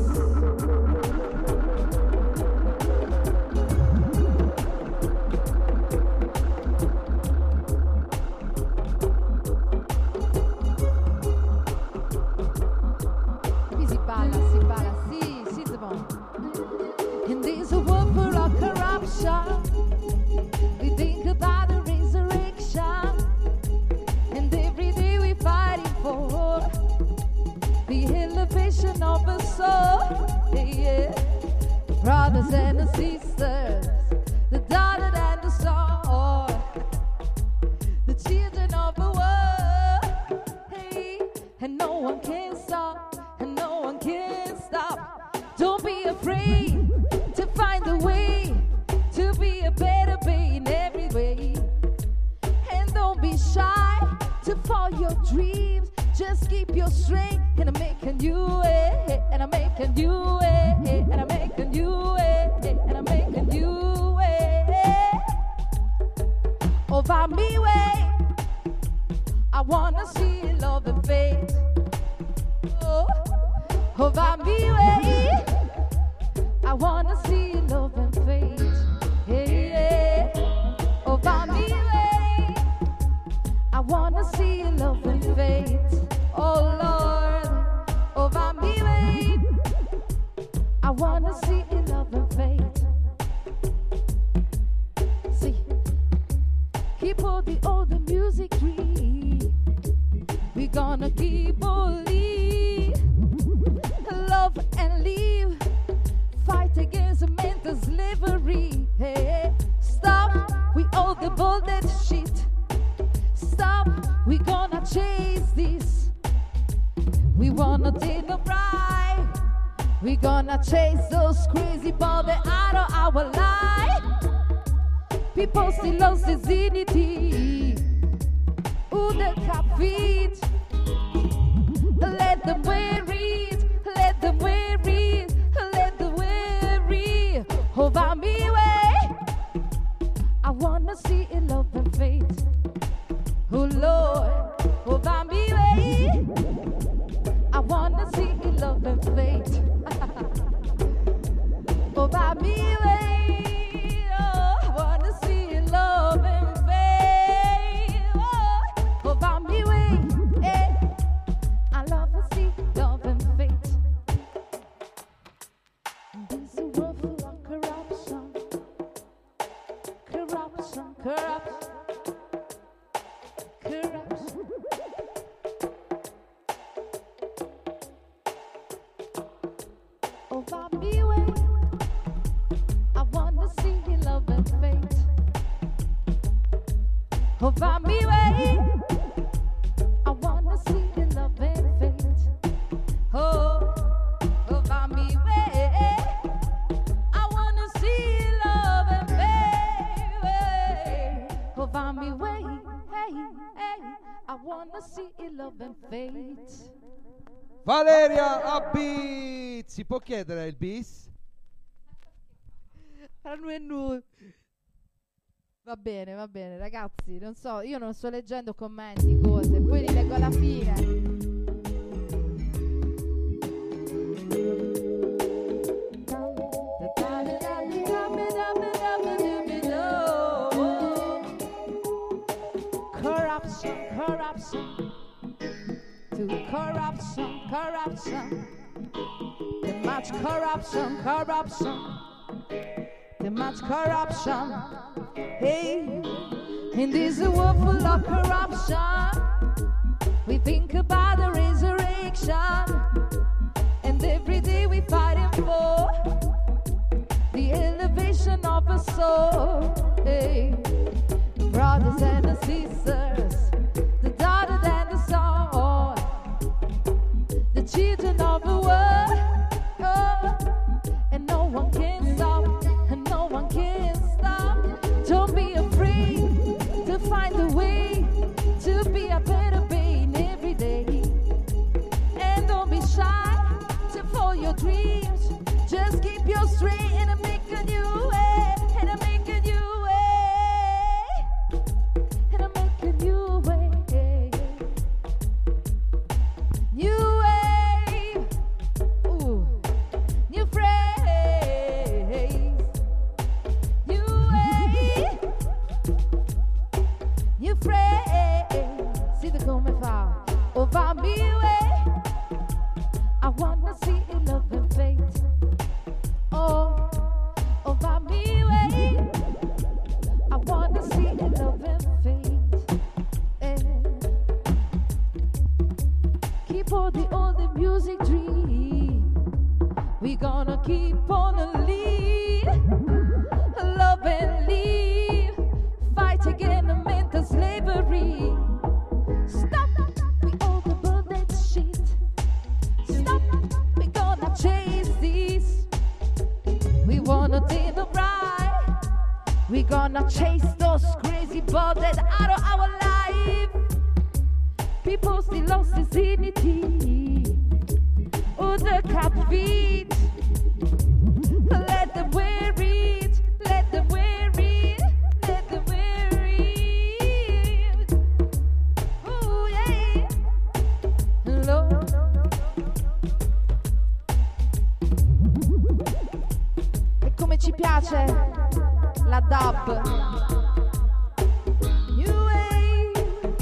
Qui si balla, si balla, sì, sì, c'est bon. In this world full of corruption, we think about the resurrection, and every day we fighting for the elevation of the soul. Yeah. Brothers and sisters, the daughter and the son, the children of the world. Hey, and no one can stop, and no one can stop. Don't be afraid to find a way to be a better way in every way. And don't be shy to follow your dreams. Just keep your strength, and I'm making you way, and I'm making you way, and I'm making you way, and I'm making you way. Over me way, I wanna see love and faith. Oh, over me way, I wanna see love and faith. Hey, yeah. Over me way, I wanna see love and faith. Oh Lord, over me way, I wanna see love and faith. See, keep all the old music free. We gonna keep on leading. and leave. Fight against mental slavery. Hey, stop, we all the bolded shit. Stop, we gonna chase this. We wanna take a ride. We gonna chase those crazy balls out of our life. People still lost their dignity. Who the cap feet? Let them wear it. Let them wear it. Let them wear it. Over me way. I wanna see in love and faith. Oh Lord, over me way. I wanna see in love and faith. Over me way. Oh, I wanna see in love and faith. Oh, over me way. Eh. I love to see love and faith. This is a world full of corruption. Corruption, corruption. Corruption. Over me way. I wanna see love and faith. Over me way. I wanna see love and faith. Oh, over me way. I wanna see love and faith. Over me way. Hey, hey. I wanna see love and faith. Valeria a beat. Si può chiedere il bis? Tra noi e noi. Va bene, va bene, ragazzi. Non so, io non sto leggendo commenti, cose, poi li leggo alla fine. Corruption, corruption. To corruption, corruption. Too much corruption, corruption. Too much corruption. Hey, in this world full of corruption, we think about the resurrection, and every day we fighting for the elevation of a soul. Hey, brothers and the sisters, the daughter and the son, the children of the world. Oh, and no one can stop, and no one can stop. Don't be afraid to find a way to be a better being every day. And don't be shy to follow your dreams. Just keep your straight and make a new way. And make a new way. And make a new way. New way. Ooh. New phrase. New way. New phrase. Senti come fa. Over me way. I wanna see in love and faith. Oh, over me way. I wanna see in love and faith. Eh. Keep all the all the music dream. We gonna keep on a lead. Love and leave. Fight against the mental slavery. Stop, we all the bullet shit. Stop, we gonna chase this. We wanna take the ride. We gonna chase those crazy bullets out of our life. People still lost their dignity. Oh, the cap feet. Let them wear it. Let them wear it. Let them wear it. Oh, yeah. Lord. E come ci piace la dub. New way.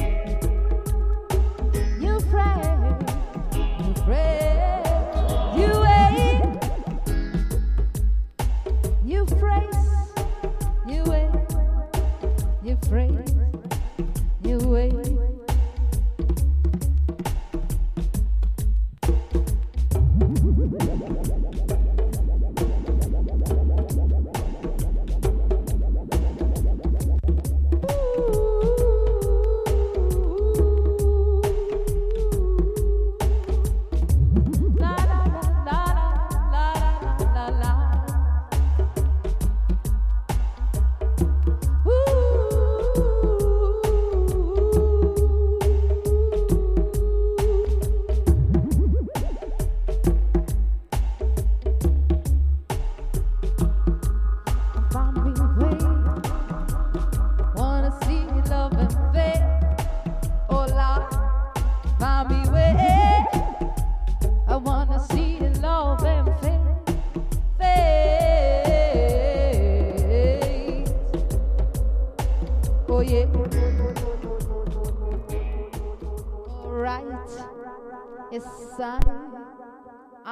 New phrase. New phrase. New way. New phrase. New way. New phrase. New way.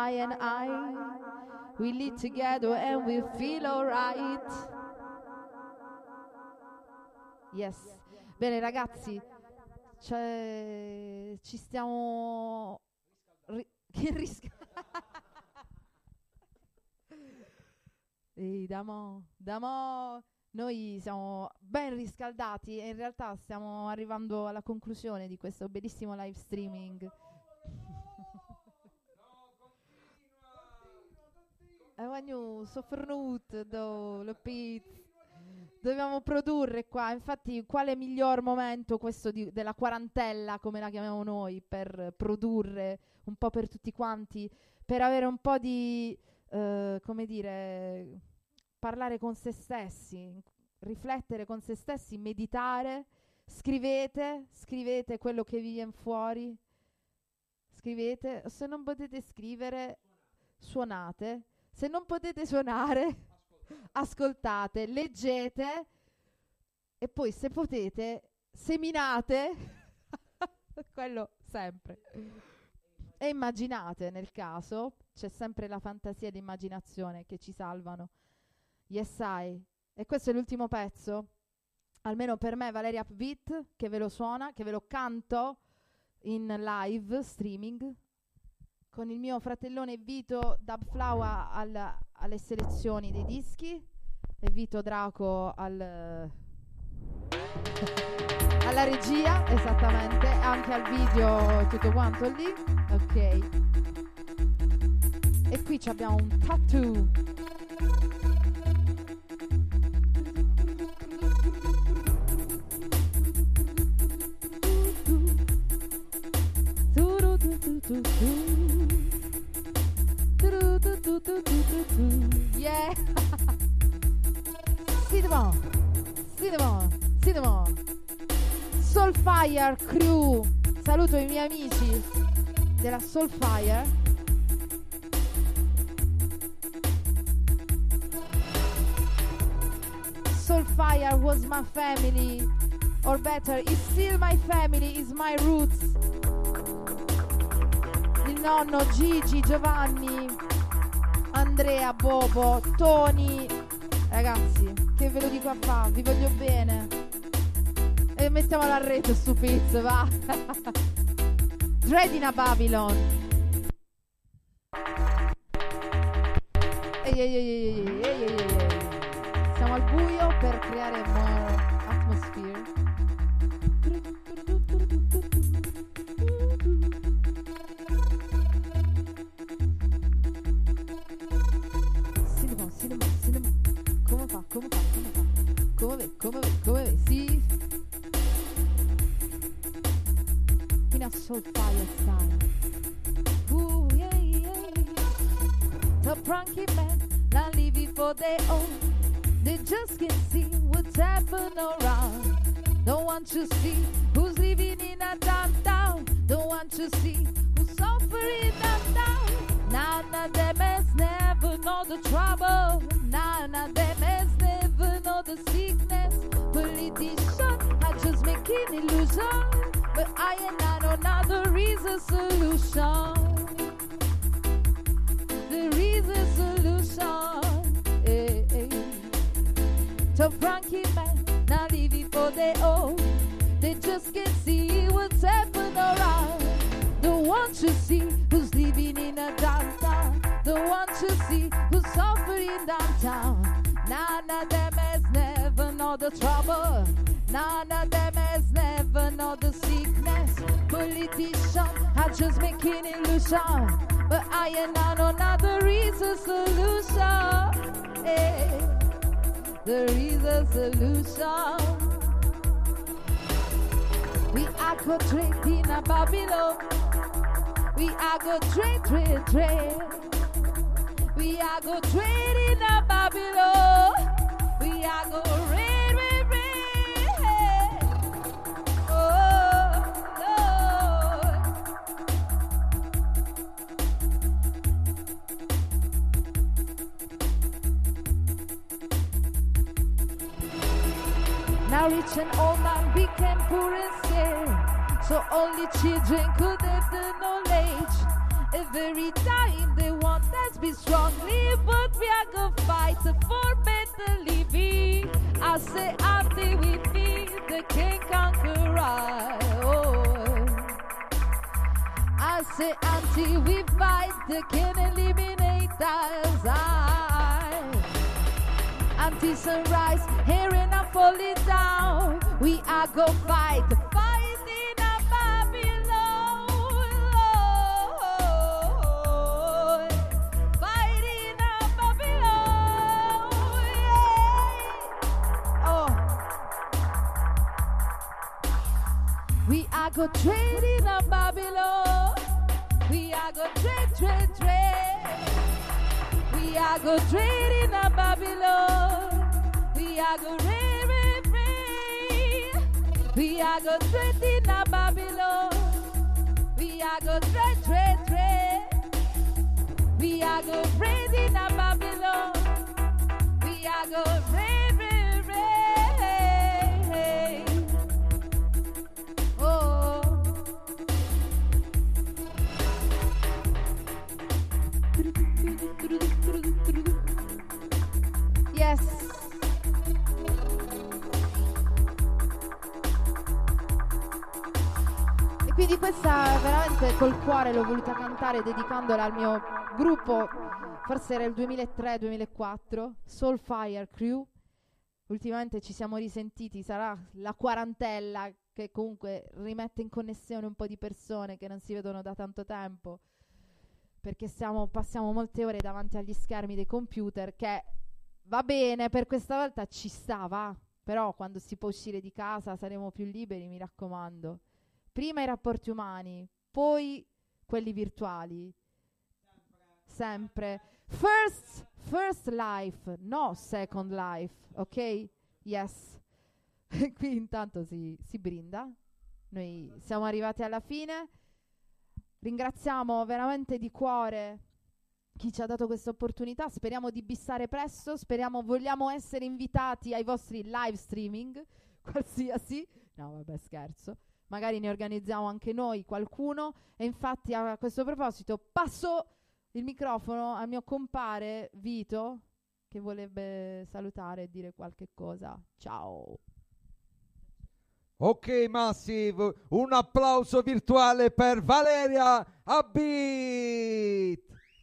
I and I, we live together and we feel alright. Yes. Bene ragazzi, cioè, ci stiamo... Ri- che rischio? Ehi, Damo, Damo, noi siamo ben riscaldati e in realtà stiamo arrivando alla conclusione di questo bellissimo live streaming. E voglio soffernut do le pizze. Dobbiamo produrre qua, infatti quale miglior momento questo di, della quarantella, come la chiamiamo noi, per produrre un po' per tutti quanti, per avere un po' di, uh, come dire, parlare con se stessi, riflettere con se stessi, meditare, scrivete, scrivete quello che vi viene fuori, scrivete, se non potete scrivere, suonate, se non potete suonare... ascoltate, leggete e poi se potete seminate quello sempre e immaginate, nel caso c'è sempre la fantasia e l'immaginazione che ci salvano. Yes I. E questo è l'ultimo pezzo, almeno per me, Valeria Upbeat, che ve lo suona, che ve lo canto in live streaming con il mio fratellone Vito Dubflower al, alle selezioni dei dischi e Vito Draco al, alla regia, esattamente, anche al video e tutto quanto lì. Ok. E qui ci abbiamo un tattoo. Yeah. Sit down, sit down, sit down. Soulfire Crew. Saluto i miei amici della Soulfire. Soulfire was my family, or better, is still my family, is my roots. Il nonno Gigi, Giovanni, Andrea, Bobo, Tony, ragazzi, che ve lo dico a fa, vi voglio bene. E mettiamo la rete su pizza, va. Dread in a Babylon. Ehi, ehi, ehi, ehi, ehi, ehi, ehi. Siamo al buio per creare more atmosphere. Cinema, cinema, cinema. Come fa, come fa, come fa? Come ve, come ve, come ve, sì. In a Soulfire style. Ooh, yeah, yeah. The pranky men, not living for their own. They just can't see what's happening around. Don't want to see who's living in a downtown. Don't want to see who's suffering downtown. None of them has never know the trouble. None of them has never know the sickness. Politicians are just making illusion, but I and I know now there is a solution. There is a solution. Hey, hey. To Frankie man, not living for their own. They just can't see what's happening around. Don't want to see who's living in a downtown. Don't want to see who's suffering downtown. None of them has never know the trouble. None of them has never know the sickness. Politicians are just making illusion, but I and I know now there is a solution. Hey, there is a solution. We are go trade in a Babylon. We are go trade, trade, trade. We are go trade in a Babylon. We are go raid, raid, raid. Oh, Lord. Now rich and old man became poor and scared, so only children could have the knowledge. Every time they want us be strongly, but we are gonna fight for better living. I say until we be the king conqueror. Oh. I say until we fight the king eliminators. I, until sunrise, hearing and falling down, we are gonna fight, fight in a Babylon, fight in a Babylon. Yeah. Oh, we are gonna trade in a Babylon. We are gonna trade, trade, trade. We are gonna trade in a Babylon. We are gonna rain, rain, rain. We are gonna trade in a Babylon. We are gonna trade, trade, trade. We are gonna rain in a Babylon. We are gonna rain, rain, rain. Oh. Yes. E quindi questa veramente col cuore l'ho voluta cantare dedicandola al mio gruppo, forse era il duemilatré duemilaquattro, Soulfire Crew. Ultimamente ci siamo risentiti, sarà la quarantella che comunque rimette in connessione un po' di persone che non si vedono da tanto tempo, perché stiamo, passiamo molte ore davanti agli schermi dei computer, che va bene, per questa volta ci sta, va, però quando si può uscire di casa saremo più liberi, mi raccomando. Prima i rapporti umani, poi quelli virtuali. Sempre. First, first life, no second life, ok? Yes. Qui intanto si, si brinda. Noi siamo arrivati alla fine. Ringraziamo veramente di cuore chi ci ha dato questa opportunità. Speriamo di bissare presto. Speriamo, vogliamo essere invitati ai vostri live streaming, qualsiasi. No, vabbè, scherzo. Magari ne organizziamo anche noi qualcuno. E infatti a questo proposito passo il microfono al mio compare Vito, che vorrebbe salutare e dire qualche cosa. Ciao. Ok Massive, un applauso virtuale per Valeria Abit.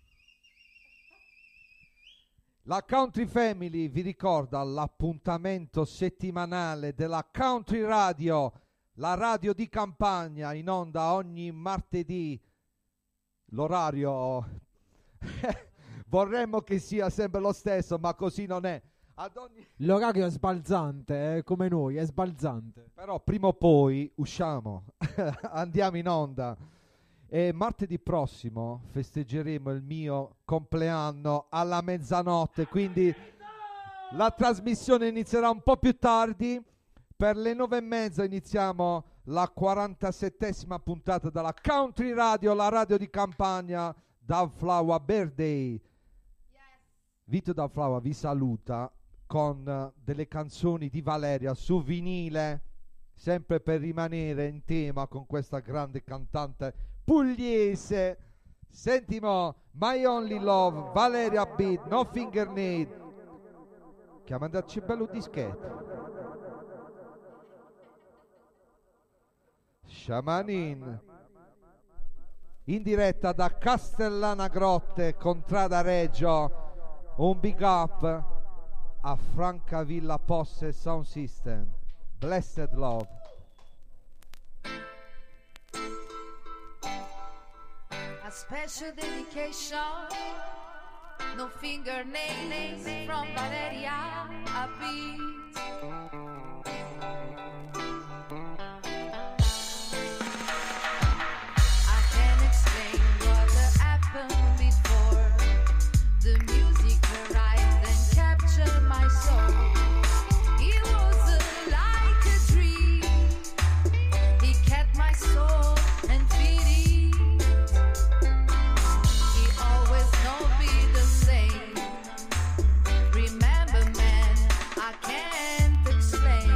La Country Family vi ricorda l'appuntamento settimanale della Country Radio, la radio di campagna, in onda ogni martedì. L'orario vorremmo che sia sempre lo stesso, ma così non è. Ad ogni... L'orario è sbalzante, eh, come noi, è sbalzante. Però prima o poi usciamo, andiamo in onda. E martedì prossimo festeggeremo il mio compleanno alla mezzanotte, quindi la trasmissione inizierà un po' più tardi. Per le nove e mezza iniziamo la quarantasettesima puntata della Country Radio, la radio di campagna. Dalflower Birthday. Yes. Vito Dalflower vi saluta con uh, delle canzoni di Valeria su vinile, sempre per rimanere in tema con questa grande cantante pugliese. Sentimo My Only Love, Valeria Beat, No Finger Need, che ha mandato un bello dischetto. Shamanin, in diretta da Castellana Grotte, Contrada Reggio. Un big up a Francavilla Posse Sound System. Blessed Love. A special dedication, No Fingernails from Valeria Abit. I can't explain what happened before. The music arrived and captured my soul. It was uh, like a dream. He kept my soul and feed it. He always know be the same. Remember, man, I can't explain.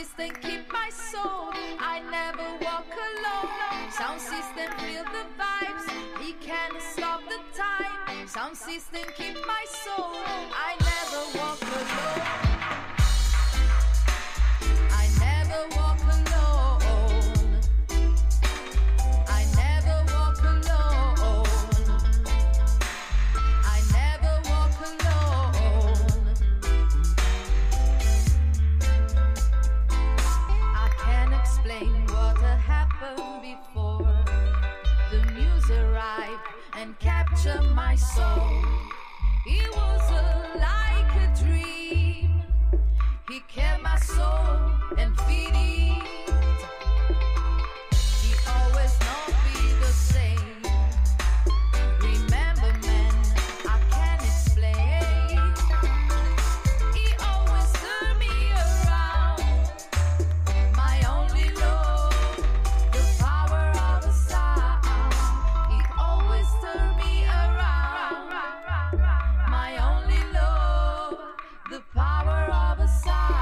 system keep my soul. I never walk alone. Sound system feel the vibes. He can't stop the time. Sound system keep my soul. I never walk alone. I never walk alone. I never walk alone. I never walk alone. I can't explain what happened before the muse arrived and captured my soul. It was a, like a dream. He kept my soul and feed it. He always not be the same. Remember, man, I can't explain. He always turned me around. My only love, the power of a sound. He always turned me around. My only love, the power of a sound.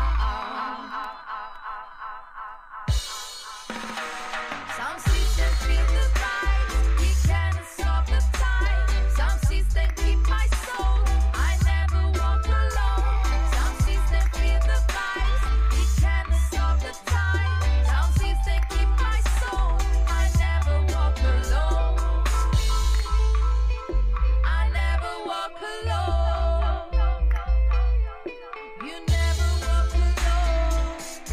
Sound system feel the vibes. He can't stop the time. Sound system keep my soul. I never walk alone. Sound system feel the vibes. He can't stop the time. Sound system keep my soul. I never walk alone. I never walk alone. You never walk alone.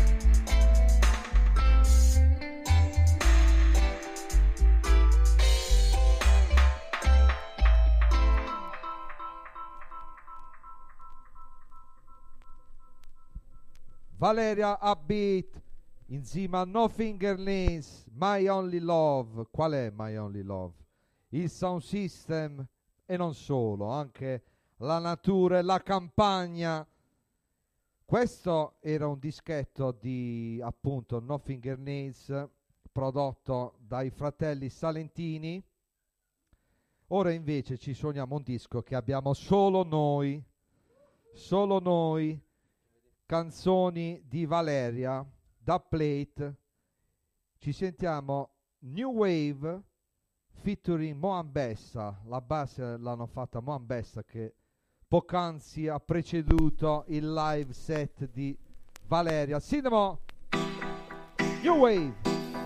Valeria Upbeat insieme a No Fingernails, My Only Love. Qual è My Only Love? Il sound system e non solo, anche la natura e la campagna. Questo era un dischetto di appunto No Fingernails prodotto dai fratelli Salentini. Ora invece ci suoniamo un disco che abbiamo solo noi, solo noi, canzoni di Valeria, da Plate. Ci sentiamo New Wave featuring Moambessa. La base l'hanno fatta Moambessa, che poc'anzi ha preceduto il live set di Valeria. Sentiamo New Wave.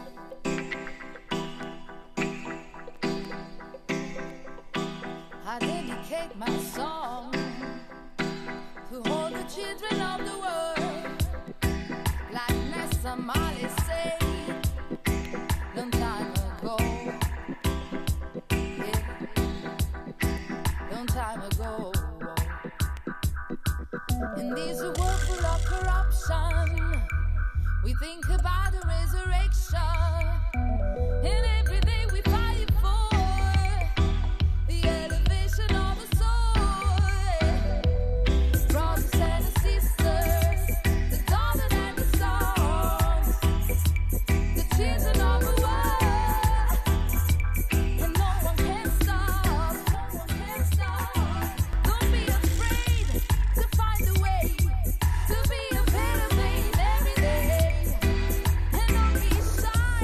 I dedicate my song to all the children of the world, like Nessa Marley said long time ago. Yeah, long time ago. In this world full of corruption, we think about the resurrection, and every day we fight for the elevation of the soul. Brothers and sisters, the daughters and the sons, the children of the world, and no one can stop, no one can stop. Don't be afraid to find a way to be a better man every day, and don't be shy.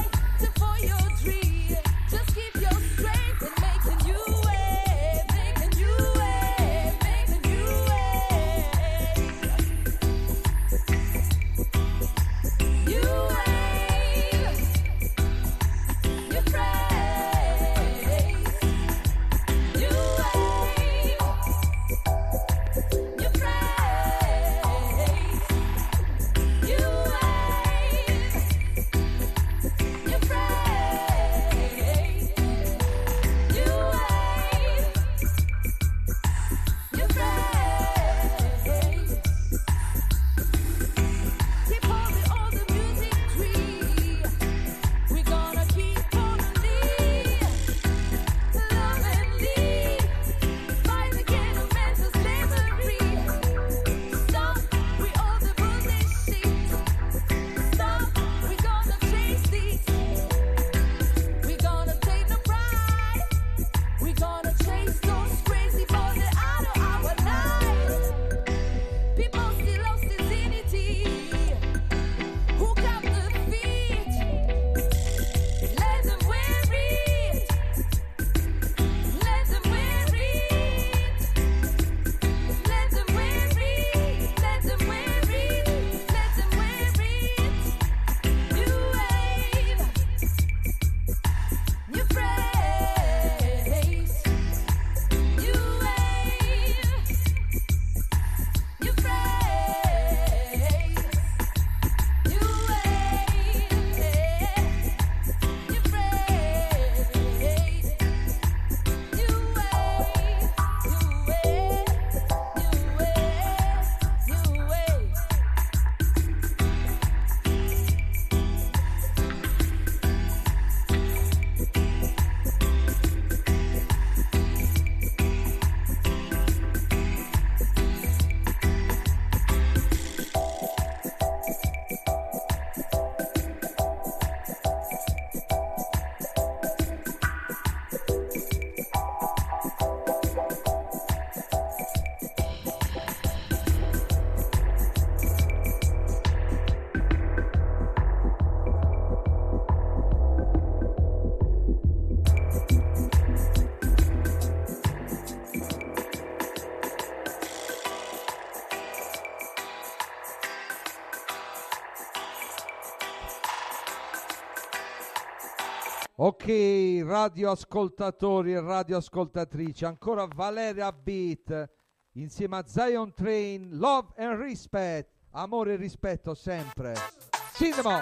Ok, radioascoltatori e radioascoltatrici, ancora Valeria Beat insieme a Zion Train, Love and Respect, amore e rispetto sempre. Sindemo!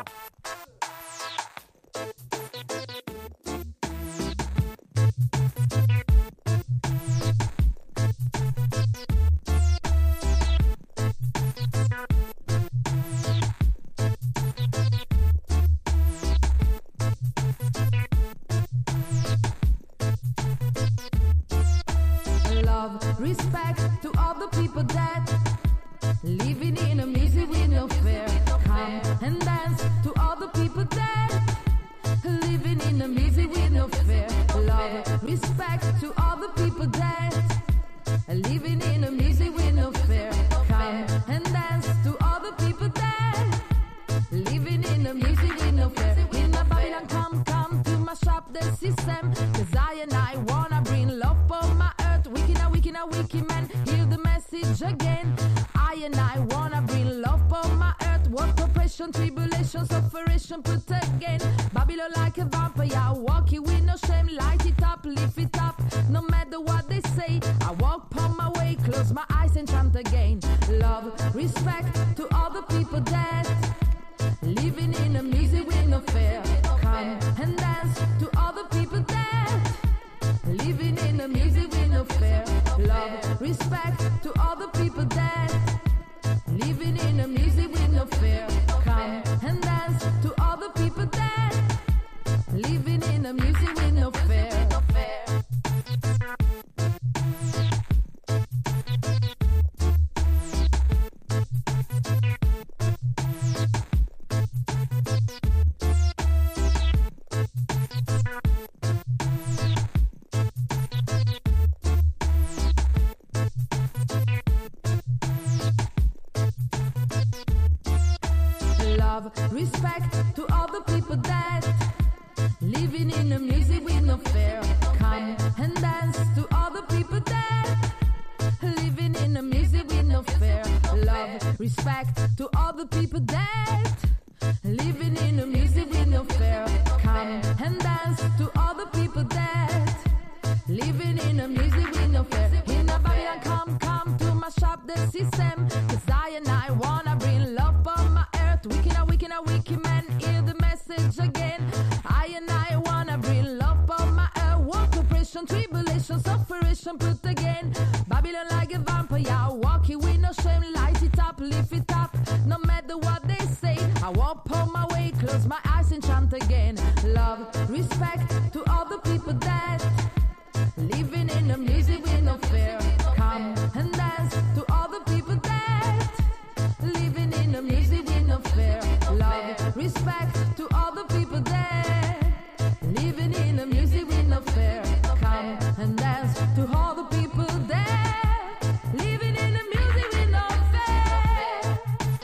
Respect to all the people that living in a misery with no fear. Come and dance to all the people that living in a misery with no fear. Love, respect to all the people that living in a misery with no fear. Come and dance to all the people that living in a misery with no fear. In my Babylon, come, come to my shop, the system. Cause I and I wanna bring love for my earth. Wicked a wicked a wicked man, hear the message again. I and I wanna bring love for my earth. What oppression, tribulation, sufferation put again. Babylon like a vampire, walking with no shame. Light it up, lift it up, no matter what they say. I walk on my way, close my eyes and chant again. Love, respect to all the people that living in a misery with no fear. Come and dance to all the people that living in a misery with no fear. Love, respect to all the people that living in a misery with no fear. Come and dance to all the people that living in a misery with no fear. Love, respect to all the people that living in a misery with no fear. Come and dance to all the people that living in a misery with no fear. Love, respect to all the people that living in a misery with no fear. Come and dance to all the people that living in a misery with no fear. In a Babylon, come, come to my shop, the system. Cause I and I wanna bring love for my earth. Wicked a wicked a wicked man, hear the message again. I and I wanna bring love for my earth. What oppression, tribulation, sufferation put again. Babylon like a vampire, walking with no shame. Light it up, lift it up, no matter what they say. I walk on my way, close my eyes and chant again. Love, respect to all the people that living in a misery with no fear. Come and dance to all the people that living in a misery with no fear. Love, respect to all the people that living in a misery with no fear. Come and dance to all the people that living in a misery with no fear.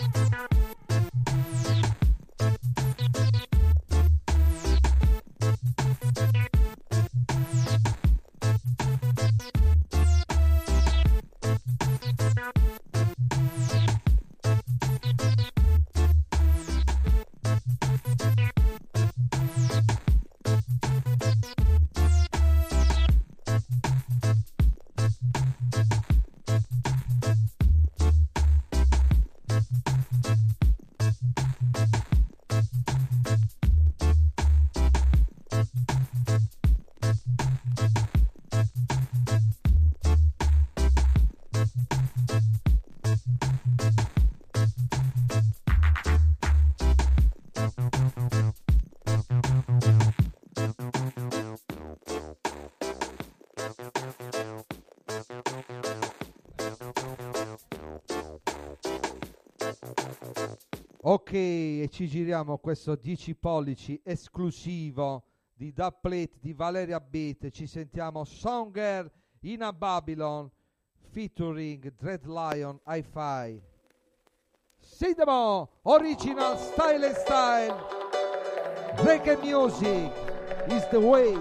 Ok, e ci giriamo questo dieci pollici esclusivo di Dubplate di Valeria Beat. Ci sentiamo Songer in a Babylon featuring Dread Lion Hi-Fi. Sindemo, original style and style. Reggae music is the way.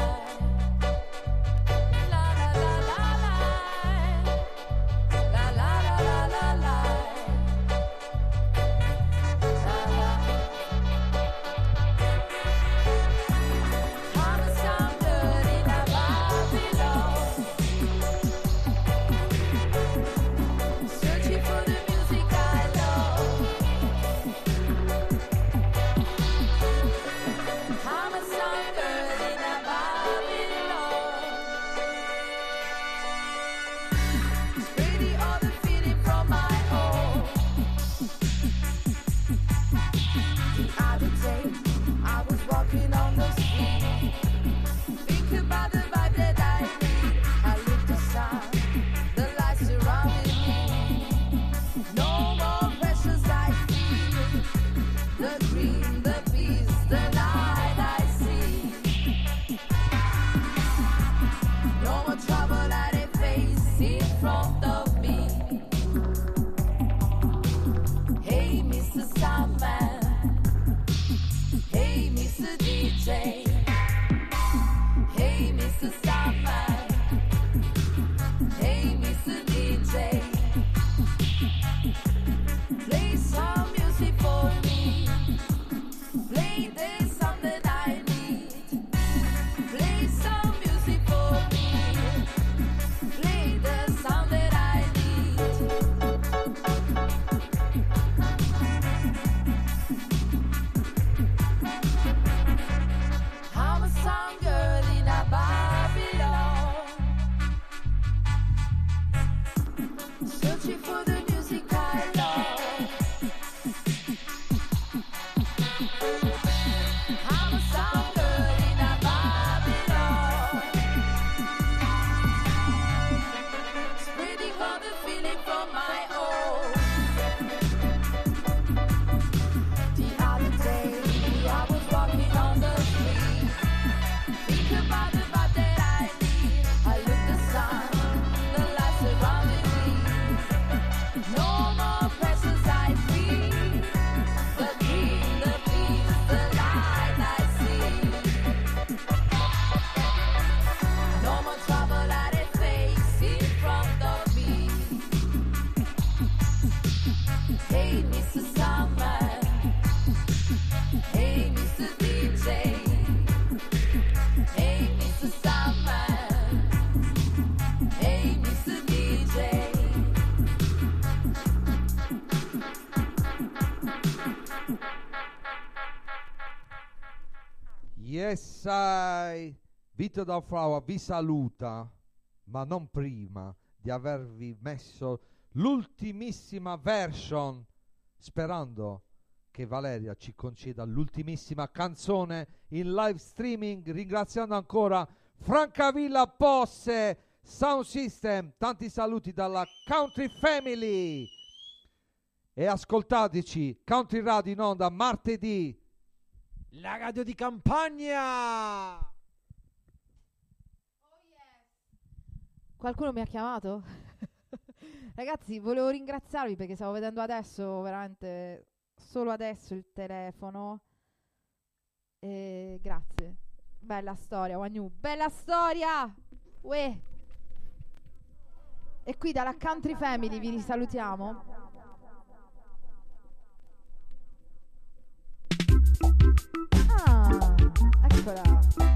La Yes, I. Vito da Flower vi saluta, ma non prima di avervi messo l'ultimissima version, sperando che Valeria ci conceda l'ultimissima canzone in live streaming, ringraziando ancora Francavilla Posse, Sound System, tanti saluti dalla Country Family e ascoltateci Country Radio in onda martedì, la radio di campagna. Qualcuno mi ha chiamato? Ragazzi, volevo ringraziarvi perché stavo vedendo adesso, veramente solo adesso, il telefono. E grazie. Bella storia, Wagnu. Bella storia! Uè. E qui dalla Country Family vi risalutiamo. Ah, eccola.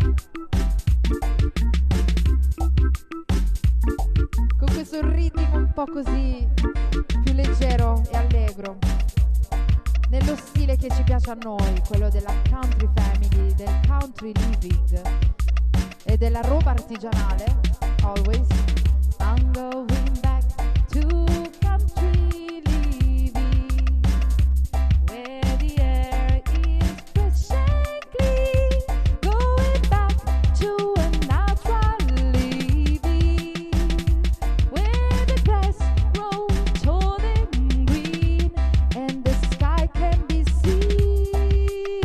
Con questo ritmo un po' così più leggero e allegro, nello stile che ci piace a noi, quello della Country Family, del country living e della roba artigianale. Always I'm going back to country living, where the air is fresh and clean, going back to a natural living, where the grass grows tall and green and the sky can be seen.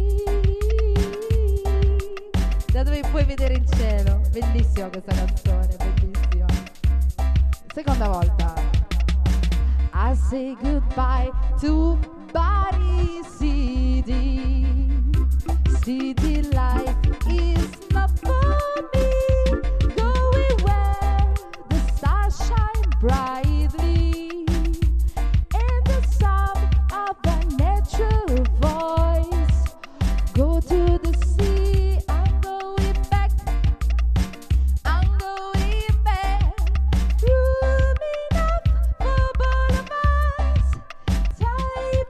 Da dove puoi vedere il cielo. Bellissima questa canzone, bellissima. Seconda volta. I say goodbye to Bari City. City life is not for me. Going where the stars shine brightly and the sound of a natural voice. Go to the sea. I'm going back. I'm going back. Room enough for both of us. Time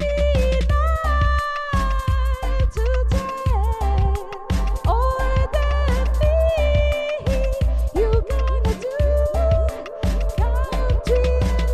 enough to tell all that me you gonna do. Country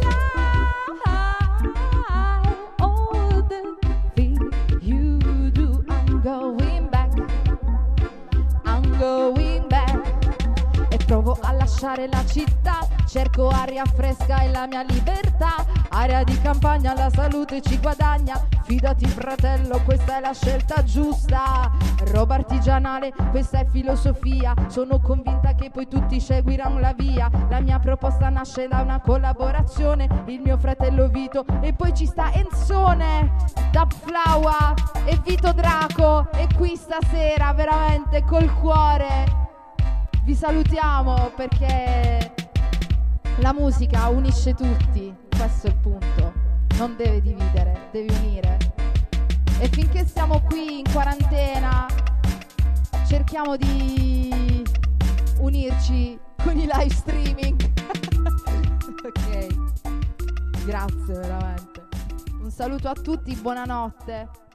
life, all the things you do. I'm going back. I'm going back. E provo a lasciare la città, cerco aria fresca e la mia libertà. Area di campagna, la salute ci guadagna. Fidati fratello, questa è la scelta giusta. Roba artigianale, questa è filosofia. Sono convinta che poi tutti seguiranno la via. La mia proposta nasce da una collaborazione, il mio fratello Vito e poi ci sta Enzone, Dub Flower e Vito Draco. E qui stasera veramente col cuore vi salutiamo perché la musica unisce tutti, questo è il punto, non deve dividere, deve unire. E finché siamo qui in quarantena cerchiamo di unirci con i live streaming. Ok, grazie veramente. Un saluto a tutti, buonanotte.